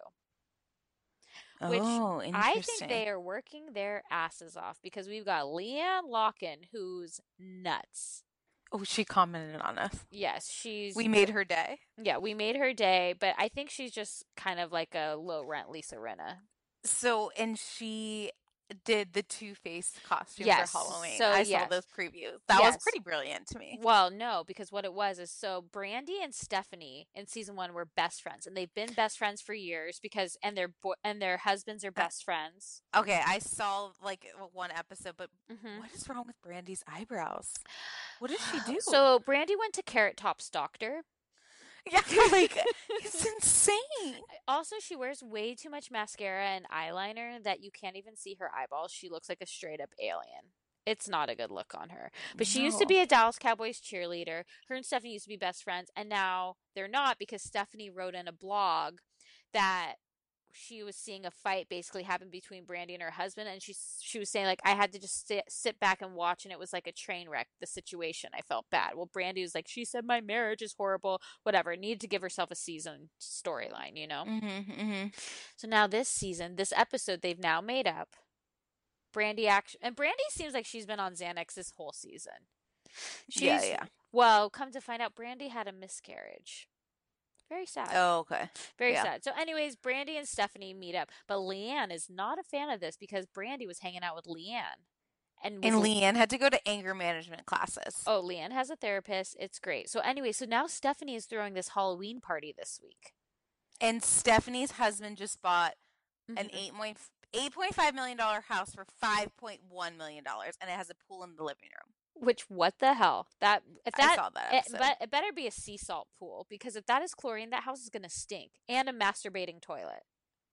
Which interesting. I think they are working their asses off because we've got Leanne Locken, who's nuts. Oh, she commented on us. Yes, we made her day. Yeah, we made her day, but I think she's just kind of like a low rent Lisa Rinna. So, and she did the Two-Face costume Yes. for Halloween. So, I yes. saw those previews. That was Yes. pretty brilliant to me. Well, no, because what it was is so Brandy and Stephanie in season 1 were best friends, and they've been best friends for years because their husbands are best friends. Okay, I saw like 1 episode, but Mhm. what is wrong with Brandy's eyebrows? What did she do? So Brandy went to Carrot Top's doctor. yeah, like it's insane. Also, she wears way too much mascara and eyeliner that you can't even see her eyeballs. She looks like a straight up alien. It's not a good look on her. But she used to be a Dallas Cowboys cheerleader. Her and Stephanie used to be best friends, and now they're not because Stephanie wrote in a blog that she was seeing a fight basically happen between Brandy and her husband, and she was saying like I had to just sit back and watch, and it was like a train wreck, the situation. I felt bad. Well, Brandy was like, she said my marriage is horrible, whatever. Needed to give herself a season storyline, you know. So now this episode they've now made up. Brandy seems like she's been on Xanax this whole season. Yeah. Well, come to find out, Brandy had a miscarriage. Very sad. Oh, okay. Very sad. So anyways, Brandy and Stephanie meet up. But Leanne is not a fan of this because Brandy was hanging out with Leanne. And Leanne had to go to anger management classes. Oh, Leanne has a therapist. It's great. So anyway, so now Stephanie is throwing this Halloween party this week. And Stephanie's husband just bought an $8.5 million house for $5.1 million, and it has a pool in the living room. Which, what the hell? I saw that episode. It better be a sea salt pool because if that is chlorine, that house is going to stink. And a masturbating toilet.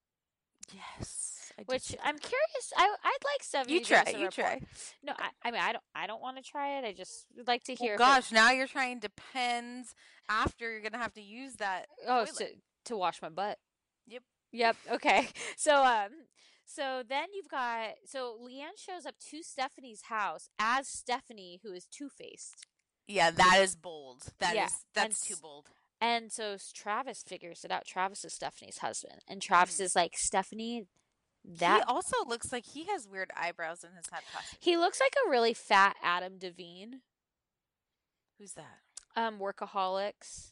Yes. Which I'm curious. I'd like Stephanie. You try. No, I don't want to try it. I just would like to hear. Gosh, now you're trying Depends after you're gonna have to use that. Oh, toilet. to wash my butt. Yep. Okay. So So then you've got Leanne shows up to Stephanie's house as Stephanie, who is two-faced. Yeah, that is bold. Yeah, That's too bold. And so Travis figures it out. Travis is Stephanie's husband, and Travis is like, Stephanie, He also looks like he has weird eyebrows in his head. He looks like a really fat Adam Devine. Who's that? Workaholics.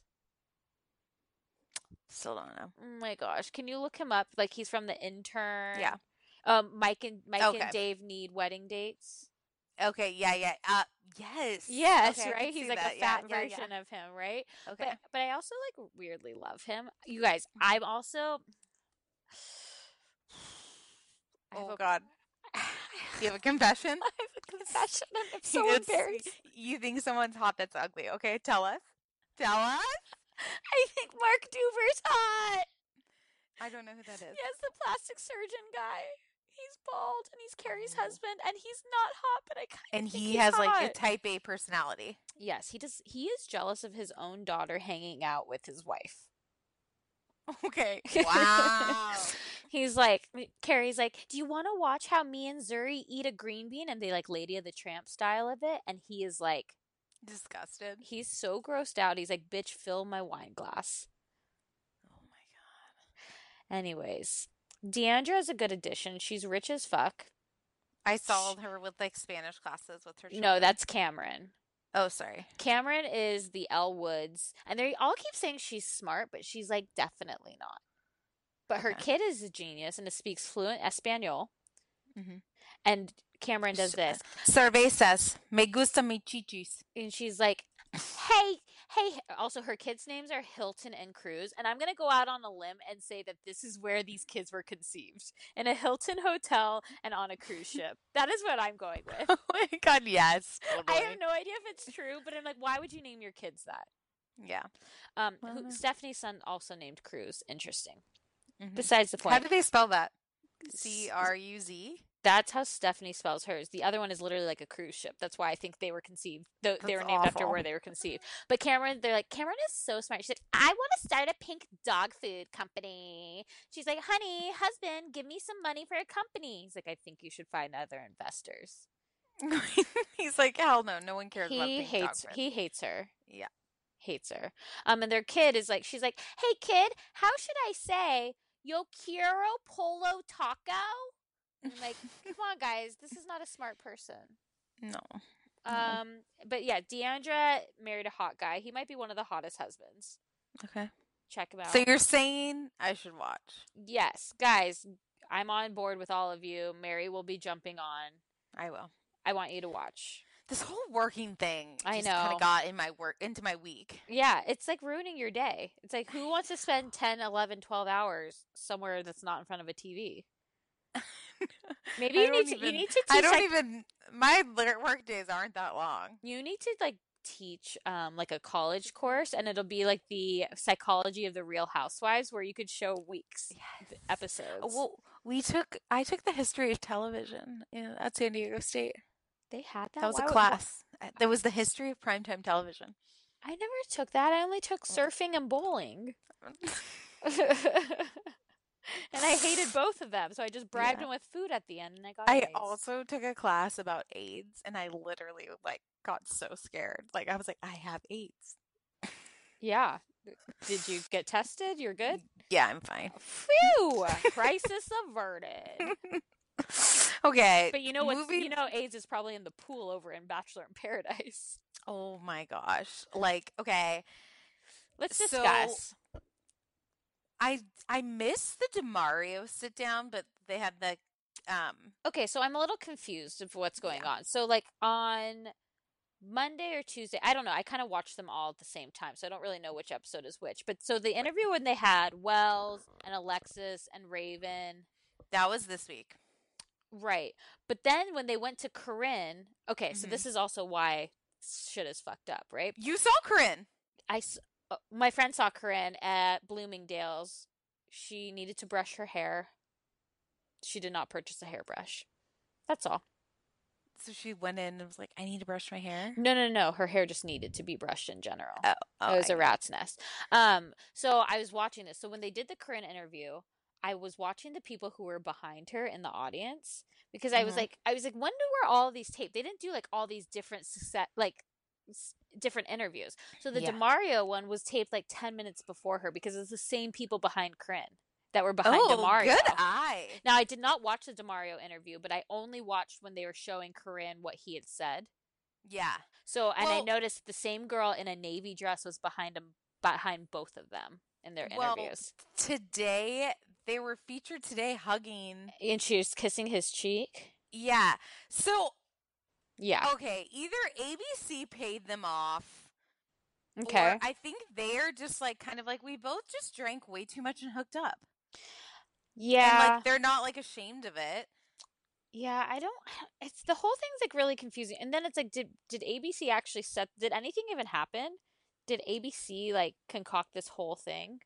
Still don't know. Oh my gosh, can you look him up? Like, he's from The Intern. Yeah. Mike and Dave need wedding dates. Okay, yeah. Yes. Yes, okay, right? He's like that. a fat version of him, right? Okay. But I also like weirdly love him. You guys, I'm also God. You have a confession? I have a confession. I'm so embarrassed. You think someone's hot that's ugly. Okay, tell us. I think Mark Duver's hot. I don't know who that is. Yes, the plastic surgeon guy. He's bald and he's Carrie's husband, and he's not hot, but I kind of And think he he's has hot. like a type A personality. Yes, he does. He is jealous of his own daughter hanging out with his wife. Okay. Wow. He's like, Carrie's like, do you want to watch how me and Zuri eat a green bean? And they like Lady of the Tramp style of it. And he is like, disgusted. He's so grossed out. He's like, bitch, fill my wine glass. Oh my God. Anyways, Deandra is a good addition. She's rich as fuck. I saw her with like Spanish classes with her children. No, that's Cameron. Oh, sorry. Cameron is the Elle Woods. And they all keep saying she's smart, but she's like definitely not. But her kid is a genius and speaks fluent Espanol. Mm-hmm. And Cameron does this. Cervezas. Me gusta mi chichis. And she's like, hey. Also, her kids' names are Hilton and Cruz. And I'm going to go out on a limb and say that this is where these kids were conceived. In a Hilton hotel and on a cruise ship. That is what I'm going with. Oh my God, yes. Totally. I have no idea if it's true, but I'm like, why would you name your kids that? Yeah. Stephanie's son also named Cruz. Interesting. Mm-hmm. Besides the point. How do they spell that? C-R-U-Z? That's how Stephanie spells hers. The other one is literally like a cruise ship. That's why I think they were conceived. They were named after where they were conceived. But Cameron, they're like, Cameron is so smart. She's like, I want to start a pink dog food company. She's like, honey, husband, give me some money for a company. He's like, I think you should find other investors. He's like, hell no, no one cares about pink dog food. He hates her. Yeah. Hates her. And their kid is like, she's like, hey kid, how should I say yo quiero polo taco? I'm like, come on, guys, this is not a smart person. No. But yeah, Deandra married a hot guy. He might be one of the hottest husbands. Okay. Check him out. So you're saying I should watch? Yes, guys, I'm on board with all of you. Mary will be jumping on. I will. I want you to watch. This whole working thing I just know. kind of got into my week. Yeah, it's like ruining your day. It's like, who wants to spend 10, 11, 12 hours somewhere that's not in front of a TV? Maybe you need to teach. I don't even. My work days aren't that long. You need to like teach like a college course, and it'll be like the psychology of the Real Housewives, where you could show weeks episodes. Well, I took the history of television at San Diego State. They had that. That was a class. There was the history of primetime television. I never took that. I only took surfing and bowling. And I hated both of them, so I just bribed them with food at the end, and I got A's. Also took a class about AIDS, and I literally got so scared. I was like, I have AIDS. Yeah. Did you get tested? You're good? Yeah, I'm fine. Phew! Crisis averted. Okay. But you know AIDS is probably in the pool over in Bachelor in Paradise. Oh my gosh. Okay. Let's discuss. So, I missed the DeMario sit down, but they had the Okay, so I'm a little confused of what's going on. So on Monday or Tuesday, I don't know. I kind of watched them all at the same time, so I don't really know which episode is which. But so the interview when they had Wells and Alexis and Raven, that was this week. Right. But then when they went to Corinne, okay, so this is also why shit is fucked up, right? You saw Corinne. My friend saw Corinne at Bloomingdale's. She needed to brush her hair. She did not purchase a hairbrush. That's all. So she went in and was like, I need to brush my hair? No. Her hair just needed to be brushed in general. Oh, it was a rat's nest. So I was watching this. So when they did the Corinne interview, I was watching the people who were behind her in the audience because I was like, when were all these taped? They didn't do like all these different different interviews. So the DeMario one was taped like 10 minutes before her because it's the same people behind Corinne that were behind DeMario. Good eye. Now, I did not watch the DeMario interview, but I only watched when they were showing Corinne what he had said. Yeah. So, and I noticed the same girl in a navy dress was behind both of them in their interviews. Today, they were featured hugging. And she was kissing his cheek. Yeah. So, yeah. Okay, either ABC paid them off. Okay. Or I think they're just like kind of like, we both just drank way too much and hooked up. Yeah. And like they're not like ashamed of it. Yeah, it's the whole thing's like really confusing. And then it's like, did ABC actually did anything even happen? Did ABC like concoct this whole thing?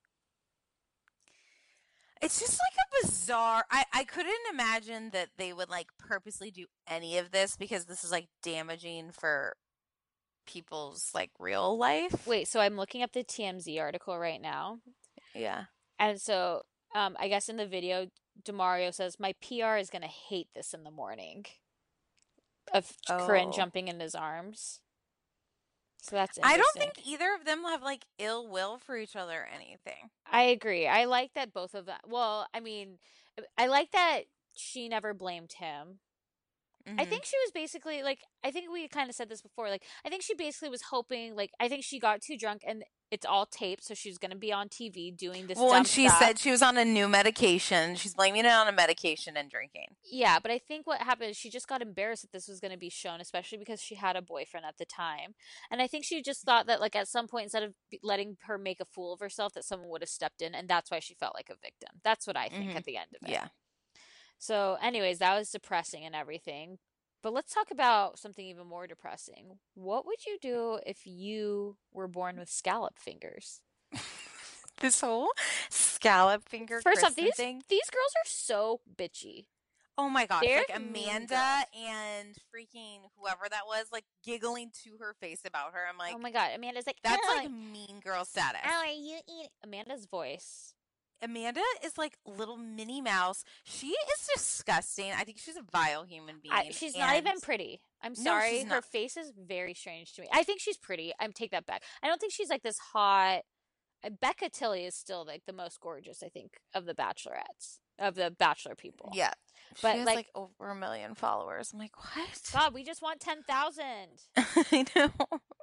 It's just like a bizarre, I couldn't imagine that they would like purposely do any of this because this is like damaging for people's like real life. Wait, so I'm looking up the TMZ article right now. Yeah. And so I guess in the video, DeMario says, my PR is going to hate this in the morning of Corinne jumping in his arms. So that's interesting. I don't think either of them have like ill will for each other or anything. I agree. I like that both of them. Well, I mean, I like that she never blamed him. I think she was basically like, I think we kind of said this before. Like, I think she basically was hoping, like, I think she got too drunk and it's all taped. So she's going to be on TV doing this. Well, and she stuff. said she was on a new medication. She's blaming it on a medication and drinking. Yeah, but I think what happened is she just got embarrassed that this was going to be shown, especially because she had a boyfriend at the time. And I think she just thought that, like, at some point, instead of letting her make a fool of herself, that someone would have stepped in. And that's why she felt like a victim. That's what I think at the end of it. Yeah. So, anyways, that was depressing and everything. But let's talk about something even more depressing. What would you do if you were born with scallop fingers? This whole scallop finger First off, these thing. These girls are so bitchy. Oh my gosh, They're like Amanda and freaking whoever that was, like giggling to her face about her. I'm like, oh my god, Amanda's like, that's like mean girl status. How are you eating? Amanda's voice. Amanda is like little Minnie Mouse. She is disgusting. I think she's a vile human being. She's not even pretty. I'm sorry. No, her face is very strange to me. I think she's pretty. I take that back. I don't think she's like this hot. Becca Tilly is still like the most gorgeous, I think, of the bachelorettes, of the bachelor people. Yeah. But she has like over 1 million followers. I'm like, what? God, we just want 10,000. I know.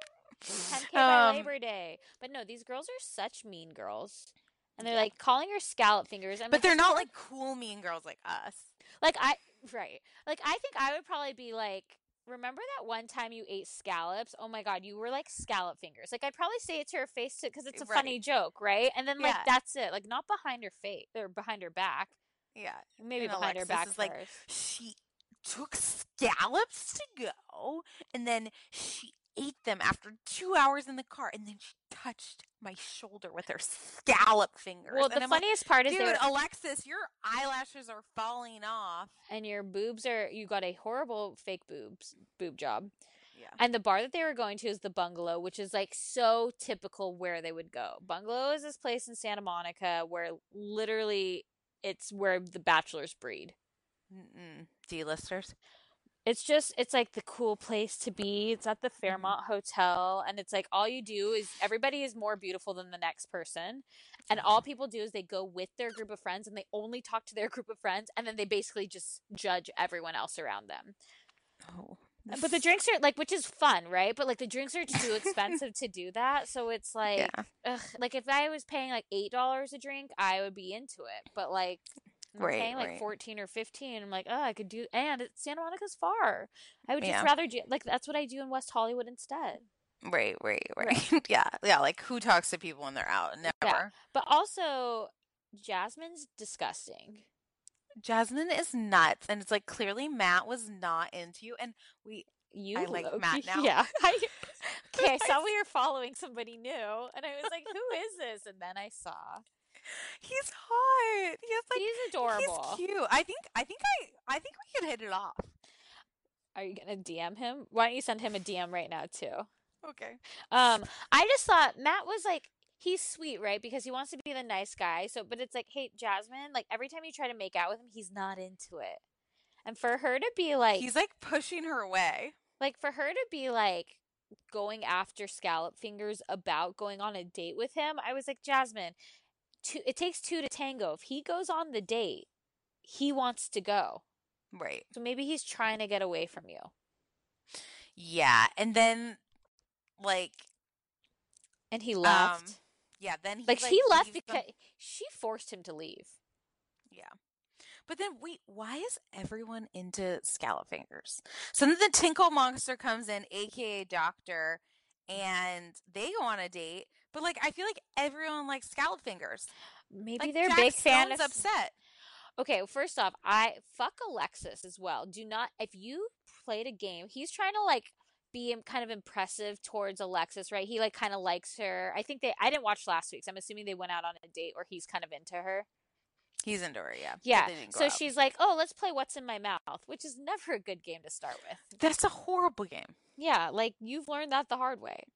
10K by Labor Day. But no, these girls are such mean girls. And they're like calling her scallop fingers. But they're not like cool mean girls like us. Like right. Like I think I would probably be like, remember that one time you ate scallops? Oh my God, you were like scallop fingers. Like I'd probably say it to her face too, because it's a funny joke, right? And then like that's it. Like not behind her face or behind her back. Yeah, maybe behind her back first. Like she took scallops to go, and then she ate them after 2 hours in the car, and then she touched my shoulder with her scallop fingers. Well, the funniest part is, dude, Alexis, your eyelashes are falling off, and your boobs you got a horrible fake boob job. Yeah. And the bar that they were going to is the Bungalow, which is like so typical where they would go. Bungalow is this place in Santa Monica where literally it's where the bachelors breed. D-listers. It's like the cool place to be. It's at the Fairmont Hotel. And it's like all you do is everybody is more beautiful than the next person. And all people do is they go with their group of friends and they only talk to their group of friends. And then they basically just judge everyone else around them. Oh. But the drinks are like, which is fun, right? But like the drinks are too expensive to do that. So it's like, like if I was paying like $8 a drink, I would be into it. But like, I'm paying like 14 or 15. I'm like, oh, I could do, and Santa Monica's far. I would just rather do, like, that's what I do in West Hollywood instead. Right. Yeah. Like who talks to people when they're out? Never. Yeah. But also, Jasmine's disgusting. Jasmine is nuts, and it's like clearly Matt was not into you, and I like Matt now. Yeah. I saw we were following somebody new, and I was like, "Who is this?" And then I saw he's hot. He's adorable. He's cute. I think we could hit it off. Are you gonna DM him? Why don't you send him a DM right now too? Okay. I just thought Matt was like. he's sweet, right? Because he wants to be the nice guy. So, but it's like, hey, Jasmine, like every time you try to make out with him, he's not into it. And for her to be like, He's like pushing her away. like for her to be like going after Scallop Fingers about going on a date with him, I was like, Jasmine, it takes two to tango. If he goes on the date, he wants to go. Right. So maybe he's trying to get away from you. Yeah. And then, like, And he left. yeah, then he left leaves because them. she forced him to leave. Yeah. But then, wait, why is everyone into Scallop Fingers? So then the Tinkle Monster comes in, aka Doctor, and they go on a date. But, like, I feel like everyone likes Scallop Fingers. Maybe Like, they're a Jack big fan Stone's of upset. Okay, first off, I fuck Alexis as well. Do not, if you played a game, he's trying to like be kind of impressive towards Alexis, right? He like kind of likes her. I didn't watch last week's. I'm assuming they went out on a date or he's kind of into her. He's into her, yeah. Yeah. But they didn't go So out. she's like, oh, let's play What's in My Mouth, which is never a good game to start with. That's a horrible game. Yeah, like you've learned that the hard way.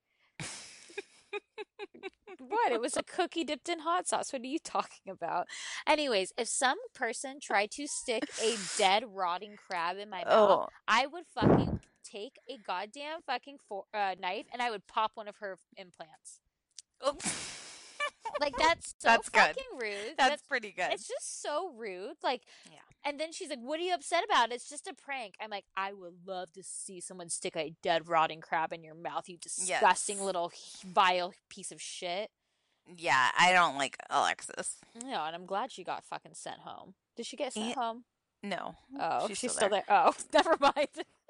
What? It was a cookie dipped in hot sauce. What are you talking about? Anyways, if some person tried to stick a dead rotting crab in my mouth, I would fucking take a goddamn fucking knife and I would pop one of her implants. Like that's so That's good. fucking rude. That's pretty good. It's just so rude. Like, Yeah. And then she's like, "What are you upset about? It's just a prank." I'm like, "I would love to see someone stick a dead rotting crab in your mouth. You disgusting little vile piece of shit." Yeah, I don't like Alexis. No, and I'm glad she got fucking sent home. Did she get sent home? No. Oh, she's still there. Oh, never mind.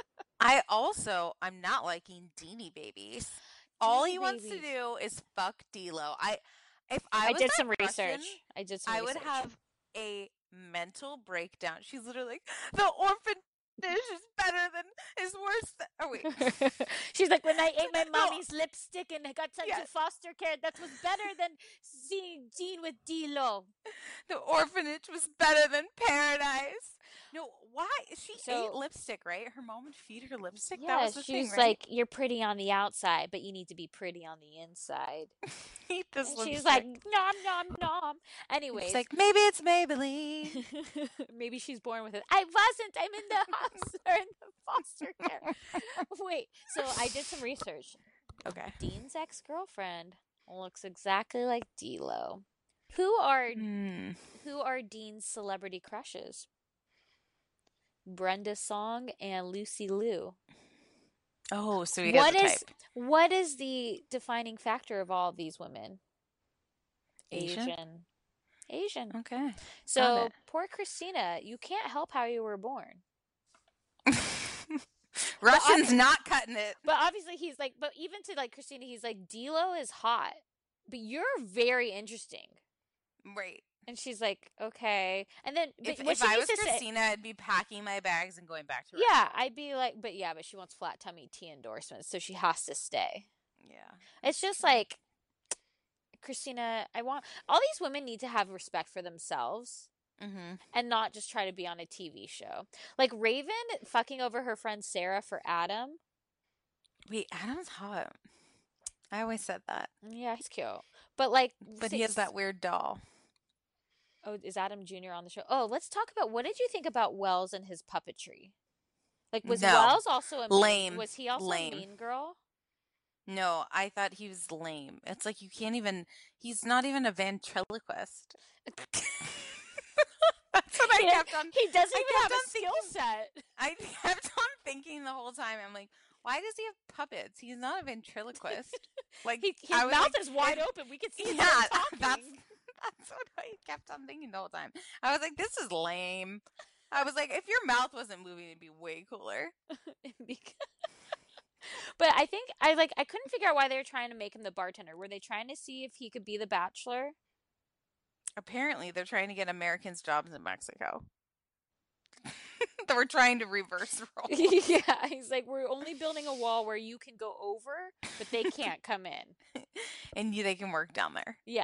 I'm not liking Deanie Babies. All he wants to Babies. do is fuck D-Lo. If I I was did that some Russian, research. I would have a mental breakdown. She's literally like, the orphan dish is better than, is worse than, oh wait. She's like, when I ate my mommy's lipstick and got sent to foster care, that was better than seeing Jean with D-Lo. The orphanage was better than paradise. No, why? She So- ate lipstick, right? Her mom would feed her lipstick? Yeah, That was the she's thing, right? like, you're pretty on the outside, but you need to be pretty on the inside. Eat this And lipstick. she's like, nom, nom, nom. Anyways. It's like, maybe it's Maybelline. Maybe she's born with it. I wasn't. I'm in the hospital, in the foster care. Wait, so I did some research. Okay. Dean's ex-girlfriend looks exactly like D-Lo. Who are Dean's celebrity crushes? Brenda Song and Lucy Liu. Oh, so he has a type. What is the defining factor of all of these women? Asian. Okay. Got So it. poor Christina, you can't help how you were born. Russian's not cutting it. But obviously he's like, but even to like Christina, he's like, D-Lo is hot, but you're very interesting. Right. And she's like, okay. And then but what If she I needs was to say- Christina, I'd be packing my bags and going back to Russia. yeah, I'd be like, but she wants flat tummy tea endorsements, so she has to stay. Yeah. It's just like, Christina, all these women need to have respect for themselves. Mm-hmm. And not just try to be on a TV show. Like Raven fucking over her friend Sarah for Adam. Wait, Adam's hot. I always said that. Yeah, he's cute. But like, But he has that weird doll. Oh, is Adam Jr. on the show? Oh, let's talk about what did you think about Wells and his puppetry? Like, was No. Wells also Lame. Was he also Lame. a mean girl? No, I thought he was lame. It's like you can't even. He's not even a ventriloquist. That's what I kept on. He doesn't I even kept have a on skill set. I kept on thinking the whole time. I'm like, why does he have puppets? He's not a ventriloquist. Like His I was mouth like, is wide open. We could see him Yeah, talking. that's what I kept on thinking the whole time. I was like, this is lame. I was like, if your mouth wasn't moving, it'd be way cooler. But I think I couldn't figure out why they were trying to make him the bartender. Were they trying to see if he could be the bachelor? Apparently, they're trying to get Americans jobs in Mexico. They were trying to reverse the role. Yeah, he's like, we're only building a wall where you can go over, but they can't come in. And they can work down there. Yeah.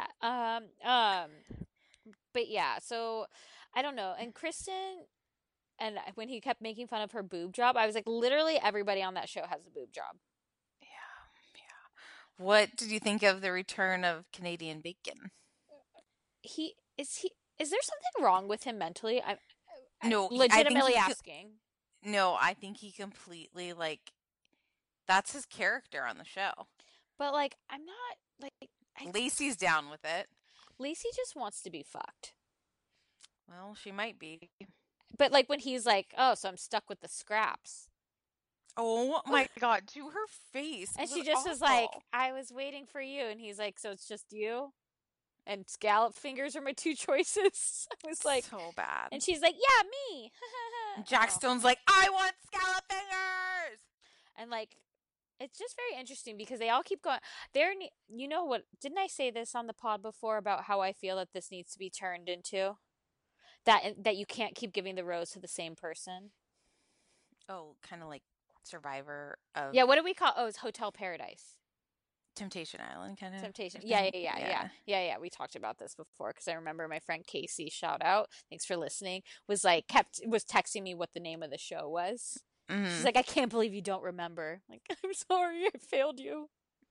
But yeah, so I don't know. And Kristen, and when he kept making fun of her boob job, I was like, literally everybody on that show has a boob job. Yeah. What did you think of the return of Canadian Bacon? Is there something wrong with him mentally? I'm No, legitimately asking. No, I think he completely that's his character on the show. But like, I'm not like Lacey's down with it. Lacey just wants to be fucked. Well, she might be. But like when he's like, "Oh, so I'm stuck with the scraps." Oh my God, to her face. And she just was like, "I was waiting for you." And he's like, "So it's just you?" And scallop fingers are my two choices. I was like, so bad. And she's like, "Yeah, me." Jack Stone's like, "I want scallop fingers." And like, it's just very interesting because they all keep going. You know what? Didn't I say this on the pod before about how I feel that this needs to be turned into? That you can't keep giving the rose to the same person. Oh, kind of like Survivor of... Yeah, what do we call... Oh, it's Hotel Paradise. Temptation Island, kind of. Temptation. Yeah. We talked about this before because I remember my friend Casey, shout out, thanks for listening, was texting me what the name of the show was. Mm-hmm. She's like, "I can't believe you don't remember." Like, I'm sorry, I failed you.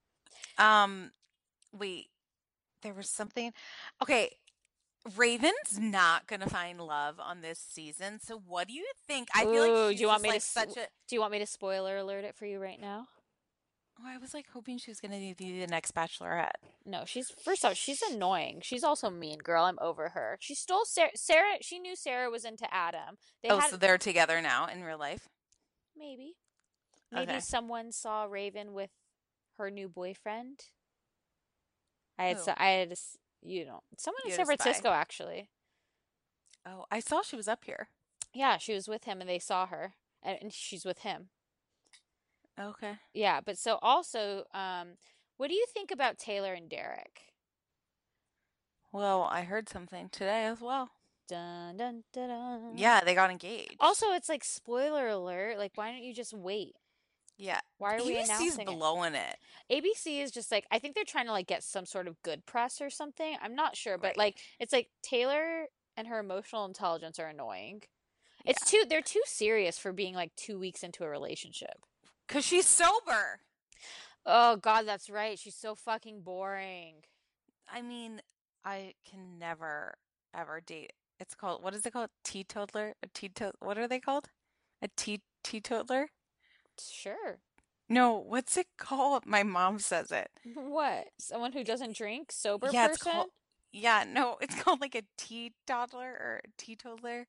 Wait, there was something. Okay, Raven's not gonna find love on this season. So what do you think? I feel like she's do you want me to spoiler alert it for you right now? Oh, I was hoping she was gonna be the next Bachelorette. No, first off, she's annoying. She's also mean, girl. I'm over her. She stole Sarah. She knew Sarah was into Adam. So they're together now in real life? Maybe okay. Someone saw Raven with her new boyfriend. Someone in San Francisco actually. Oh, I saw she was up here. Yeah, she was with him, and they saw her, and she's with him. Okay. Yeah, but so also, what do you think about Taylor and Derek? Well, I heard something today as well. Dun, dun, dun, dun. Yeah, they got engaged. Also, it's like, spoiler alert. Like, why don't you just wait? Yeah. Why are we announcing ABC's blowing it? ABC is just I think they're trying to get some sort of good press or something. I'm not sure, but it's like Taylor and her emotional intelligence are annoying. Yeah. They're too serious for being 2 weeks into a relationship. 'Cause she's sober. Oh God, that's right. She's so fucking boring. I mean, I can never ever date. It's called, what is it called? Teetotaler? What are they called? A teetotaler? Sure. No, what's it called? My mom says it. What? Someone who doesn't drink? Sober yeah, person? It's called a teetotaler or a teetotaler.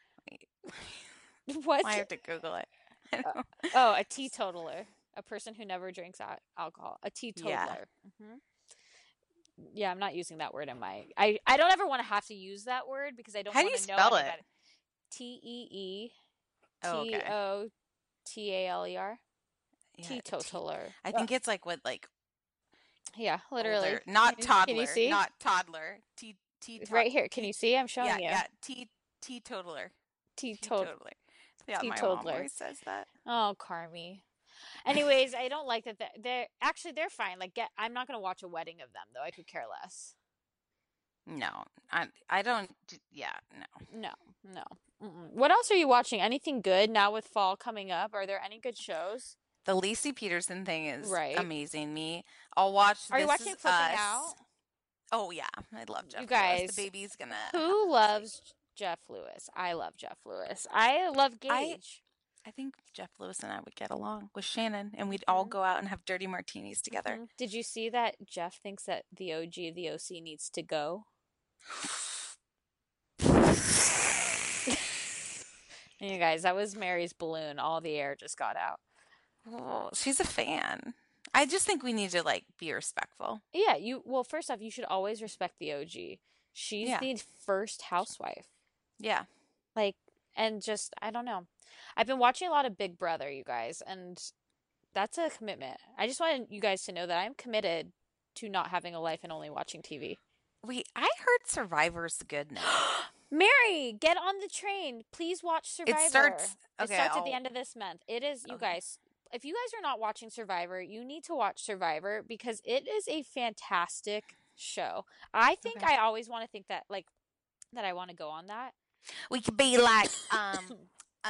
What? I have to Google it. A teetotaler. A person who never drinks alcohol. A teetotaler. Yeah. Mm-hmm. Yeah, I'm not using that word in my... I don't ever want to have to use that word because I don't want to know How do you spell it? Teetotaler. Yeah, teetotaler. I think it's what yeah, literally. Older. Not toddler. Can you see? Not toddler. Right here. Can you see? I'm showing you. Yeah, teetotaler. Teetotaler. Yeah, my mom always says that. Oh, Carmi. Anyways, I don't like that. They're fine. I'm not gonna watch a wedding of them though. I could care less. No, I don't. Yeah, no. Mm-mm. What else are you watching? Anything good now with fall coming up? Are there any good shows? The Lacey Peterson thing is amazing. I'll watch. Are you watching Flipping Out? Oh yeah, I love Jeff. You guys, Lewis. The baby's gonna. Who loves Jeff Lewis? I love Jeff Lewis. I love Gage. I think Jeff Lewis and I would get along with Shannon, and we'd all go out and have dirty martinis together. Mm-hmm. Did you see that Jeff thinks that the OG of the OC needs to go? You guys, that was Mary's balloon. All the air just got out. Oh, she's a fan. I just think we need to be respectful. Yeah, well, first off, you should always respect the OG. She's the first housewife. Yeah. And just, I don't know. I've been watching a lot of Big Brother, you guys, and that's a commitment. I just wanted you guys to know that I'm committed to not having a life and only watching TV. Wait, I heard Survivor's good now. Mary, get on the train. Please watch Survivor. It starts at the end of this month. It is, you guys, if you guys are not watching Survivor, you need to watch Survivor because it is a fantastic show. I think I always want to think that, that I want to go on that. We could be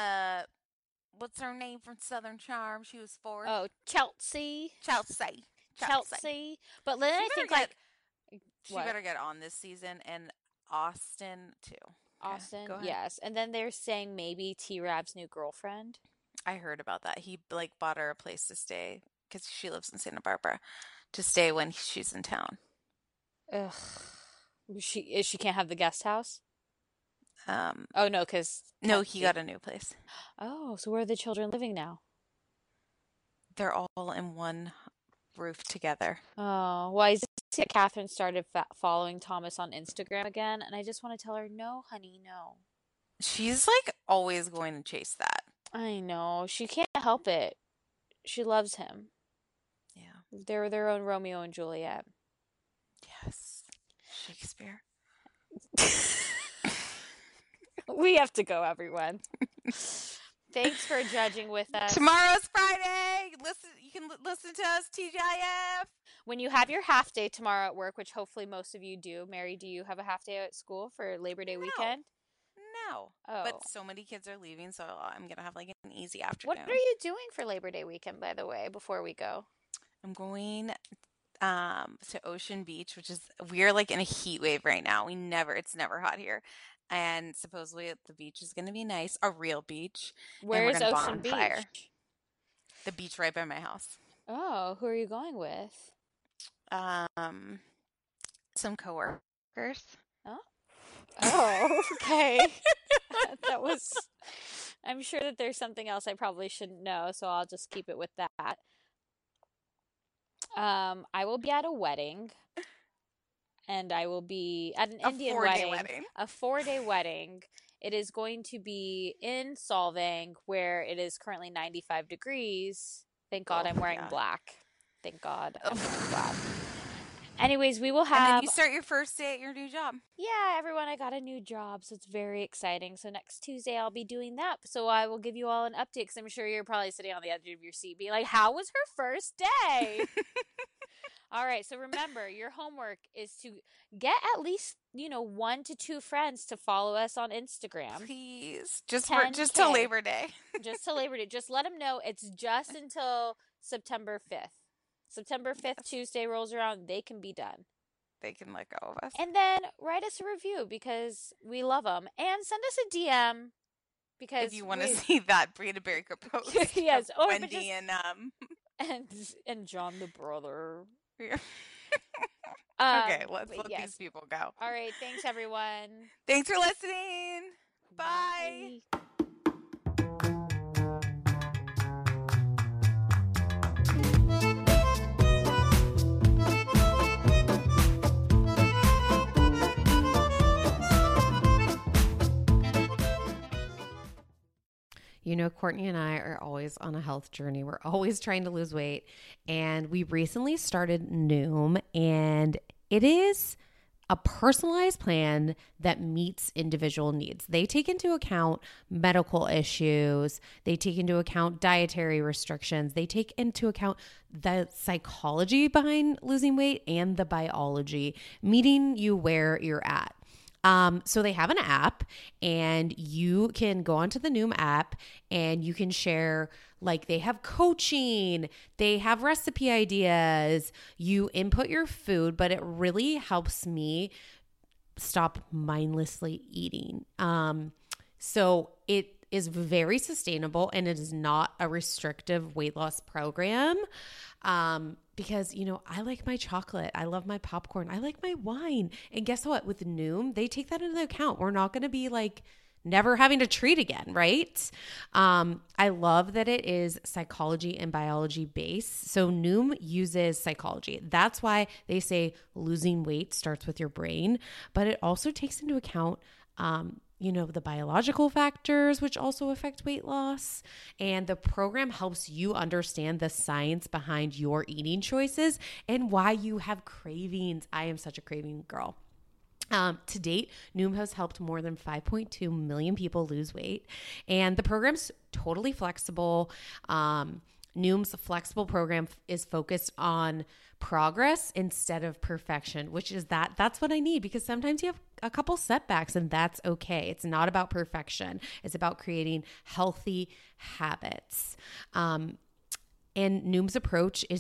what's her name from Southern Charm? She was fourth. Oh, Chelsea. Chelsea. But then I think she what? better get on this season, and Austin too. Okay, Austin, go ahead. yes. And then they're saying maybe T-Rav's new girlfriend. I heard about that. He bought her a place to stay because she lives in Santa Barbara to stay when she's in town. Ugh. She can't have the guest house? Oh, no, because... No, he got a new place. Oh, so where are the children living now? They're all in one roof together. Oh, well, I see that Catherine started following Thomas on Instagram again, and I just want to tell her, no, honey, no. She's always going to chase that. I know. She can't help it. She loves him. Yeah. They're their own Romeo and Juliet. Yes. Shakespeare. We have to go, everyone. Thanks for judging with us. Tomorrow's Friday. You can listen to us, TGIF. When you have your half day tomorrow at work, which hopefully most of you do. Mary, do you have a half day at school for Labor Day weekend? No. Oh. But so many kids are leaving, so I'm going to have an easy afternoon. What are you doing for Labor Day weekend, by the way, before we go? I'm going to Ocean Beach, which is, we're in a heat wave right now. It's never hot here. And supposedly the beach is going to be nice, a real beach. Where is Ocean Beach? The beach right by my house. Oh, who are you going with? Some coworkers. Oh, okay. I'm sure that there's something else I probably shouldn't know, so I'll just keep it with that. I will be at a wedding. And I will be at an Indian wedding. A 4-day wedding. It is going to be in Solvang, where it is currently 95 degrees. Thank God I'm wearing black. Thank God I'm wearing black. Anyways, we will have... And then you start your first day at your new job. Yeah, everyone, I got a new job, so it's very exciting. So next Tuesday, I'll be doing that. So I will give you all an update, because I'm sure you're probably sitting on the edge of your seat being like, how was her first day? All right, so remember, your homework is to get at least, 1 to 2 friends to follow us on Instagram. Please. Just till Labor Day. Just till Labor Day. Just let them know it's just until September 5th. September 5th, Tuesday rolls around, they can be done. They can let go of us. And then write us a review, because we love them. And send us a DM. Because if you want to see that Brianna Berrycott post. Yes. Or Wendy and John the brother. Yeah. Okay, let's let these people go. All right, thanks everyone. Thanks for listening. Bye. Courtney and I are always on a health journey. We're always trying to lose weight. And we recently started Noom, and it is a personalized plan that meets individual needs. They take into account medical issues. They take into account dietary restrictions. They take into account the psychology behind losing weight and the biology, meeting you where you're at. So they have an app, and you can go onto the Noom app and you can share, they have coaching, they have recipe ideas, you input your food, but it really helps me stop mindlessly eating. So it is very sustainable, and it is not a restrictive weight loss program. Because, I like my chocolate. I love my popcorn. I like my wine. And guess what? With Noom, they take that into account. We're not going to be never having to treat again, right? I love that it is psychology and biology based. So Noom uses psychology. That's why they say losing weight starts with your brain, but it also takes into account, the biological factors, which also affect weight loss. And the program helps you understand the science behind your eating choices and why you have cravings. I am such a craving girl. To date, Noom has helped more than 5.2 million people lose weight, and the program's totally flexible. Noom's flexible program is focused on progress instead of perfection, which is that's what I need, because sometimes you have a couple setbacks, and that's okay. It's not about perfection. It's about creating healthy habits. And Noom's approach is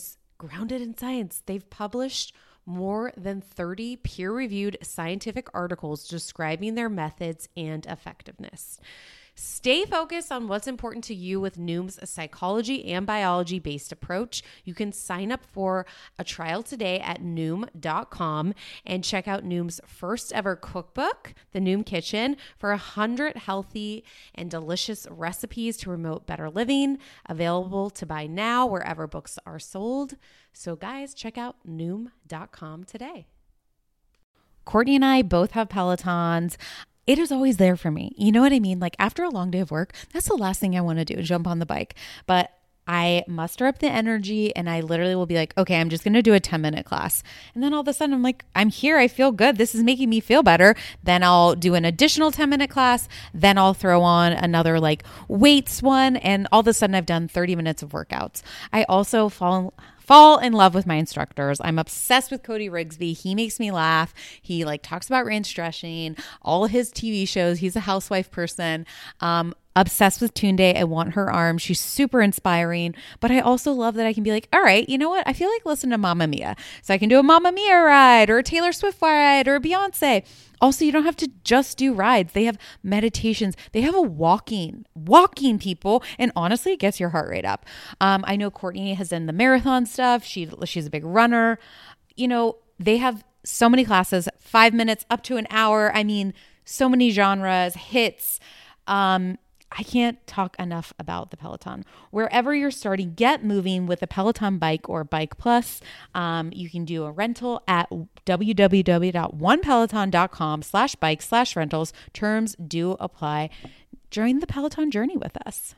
grounded in science. They've published more than 30 peer-reviewed scientific articles describing their methods and effectiveness. Stay focused on what's important to you with Noom's psychology and biology-based approach. You can sign up for a trial today at Noom.com and check out Noom's first ever cookbook, The Noom Kitchen, for 100 healthy and delicious recipes to promote better living. Available to buy now wherever books are sold. So guys, check out Noom.com today. Courtney and I both have Pelotons. It is always there for me. You know what I mean? Like after a long day of work, that's the last thing I want to do, jump on the bike. But I muster up the energy and I literally will be like, okay, I'm just going to do a 10-minute class. And then all of a sudden I'm like, I'm here. I feel good. This is making me feel better. Then I'll do an additional 10-minute class. Then I'll throw on another like weights one. And all of a sudden I've done 30 minutes of workouts. I also fall in love with my instructors. I'm obsessed with Cody Rigsby. He makes me laugh. He like talks about range stretching, all of his TV shows. He's a housewife person. Obsessed with Tunde. I want her arm. She's super inspiring. But I also love that I can be like, all right, you know what? I feel like listening to Mamma Mia. So I can do a Mamma Mia ride or a Taylor Swift ride or a Beyonce. Also, you don't have to just do rides. They have meditations. They have a walking people. And honestly, it gets your heart rate up. I know Courtney has done the marathon stuff. She's a big runner. You know, they have so many classes, 5 minutes up to an hour. I mean, so many genres, hits. I can't talk enough about the Peloton. Wherever you're starting, get moving with a Peloton bike or Bike Plus. You can do a rental at www.onepeloton.com/bike/rentals. Terms do apply. Join the Peloton journey with us.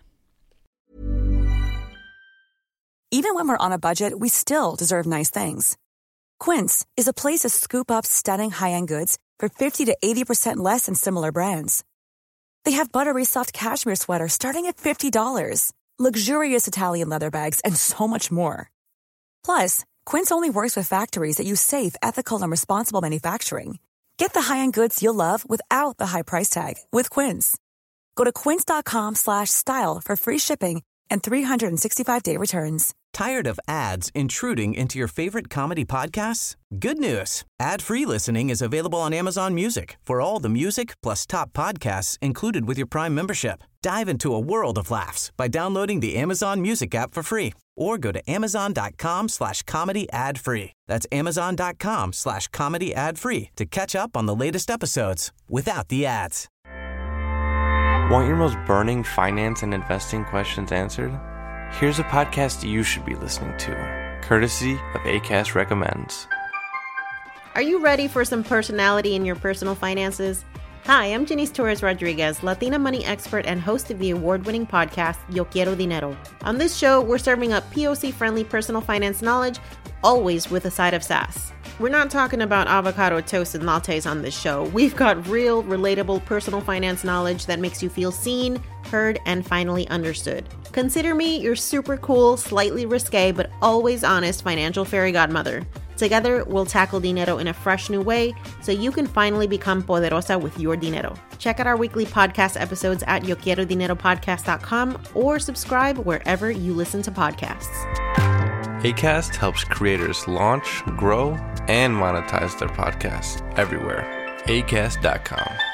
Even when we're on a budget, we still deserve nice things. Quince is a place to scoop up stunning high-end goods for 50 to 80% less than similar brands. They have buttery soft cashmere sweaters starting at $50, luxurious Italian leather bags, and so much more. Plus, Quince only works with factories that use safe, ethical, and responsible manufacturing. Get the high-end goods you'll love without the high price tag with Quince. Go to quince.com/style for free shipping and 365-day returns. Tired of ads intruding into your favorite comedy podcasts? Good news. Ad-free listening is available on Amazon Music for all the music plus top podcasts included with your Prime membership. Dive into a world of laughs by downloading the Amazon Music app for free or go to amazon.com/comedy ad-free. That's amazon.com/comedy ad-free to catch up on the latest episodes without the ads. Want your most burning finance and investing questions answered? Here's a podcast you should be listening to, courtesy of Acast Recommends. Are you ready for some personality in your personal finances? Hi, I'm Janice Torres Rodriguez, Latina money expert and host of the award-winning podcast, Yo Quiero Dinero. On this show, we're serving up POC-friendly personal finance knowledge, always with a side of sass. We're not talking about avocado toast and lattes on this show. We've got real, relatable personal finance knowledge that makes you feel seen, heard, and finally understood. Consider me your super cool, slightly risque, but always honest financial fairy godmother. Together, we'll tackle dinero in a fresh new way so you can finally become poderosa with your dinero. Check out our weekly podcast episodes at YoQuieroDineroPodcast.com or subscribe wherever you listen to podcasts. Acast helps creators launch, grow, and monetize their podcasts everywhere. Acast.com.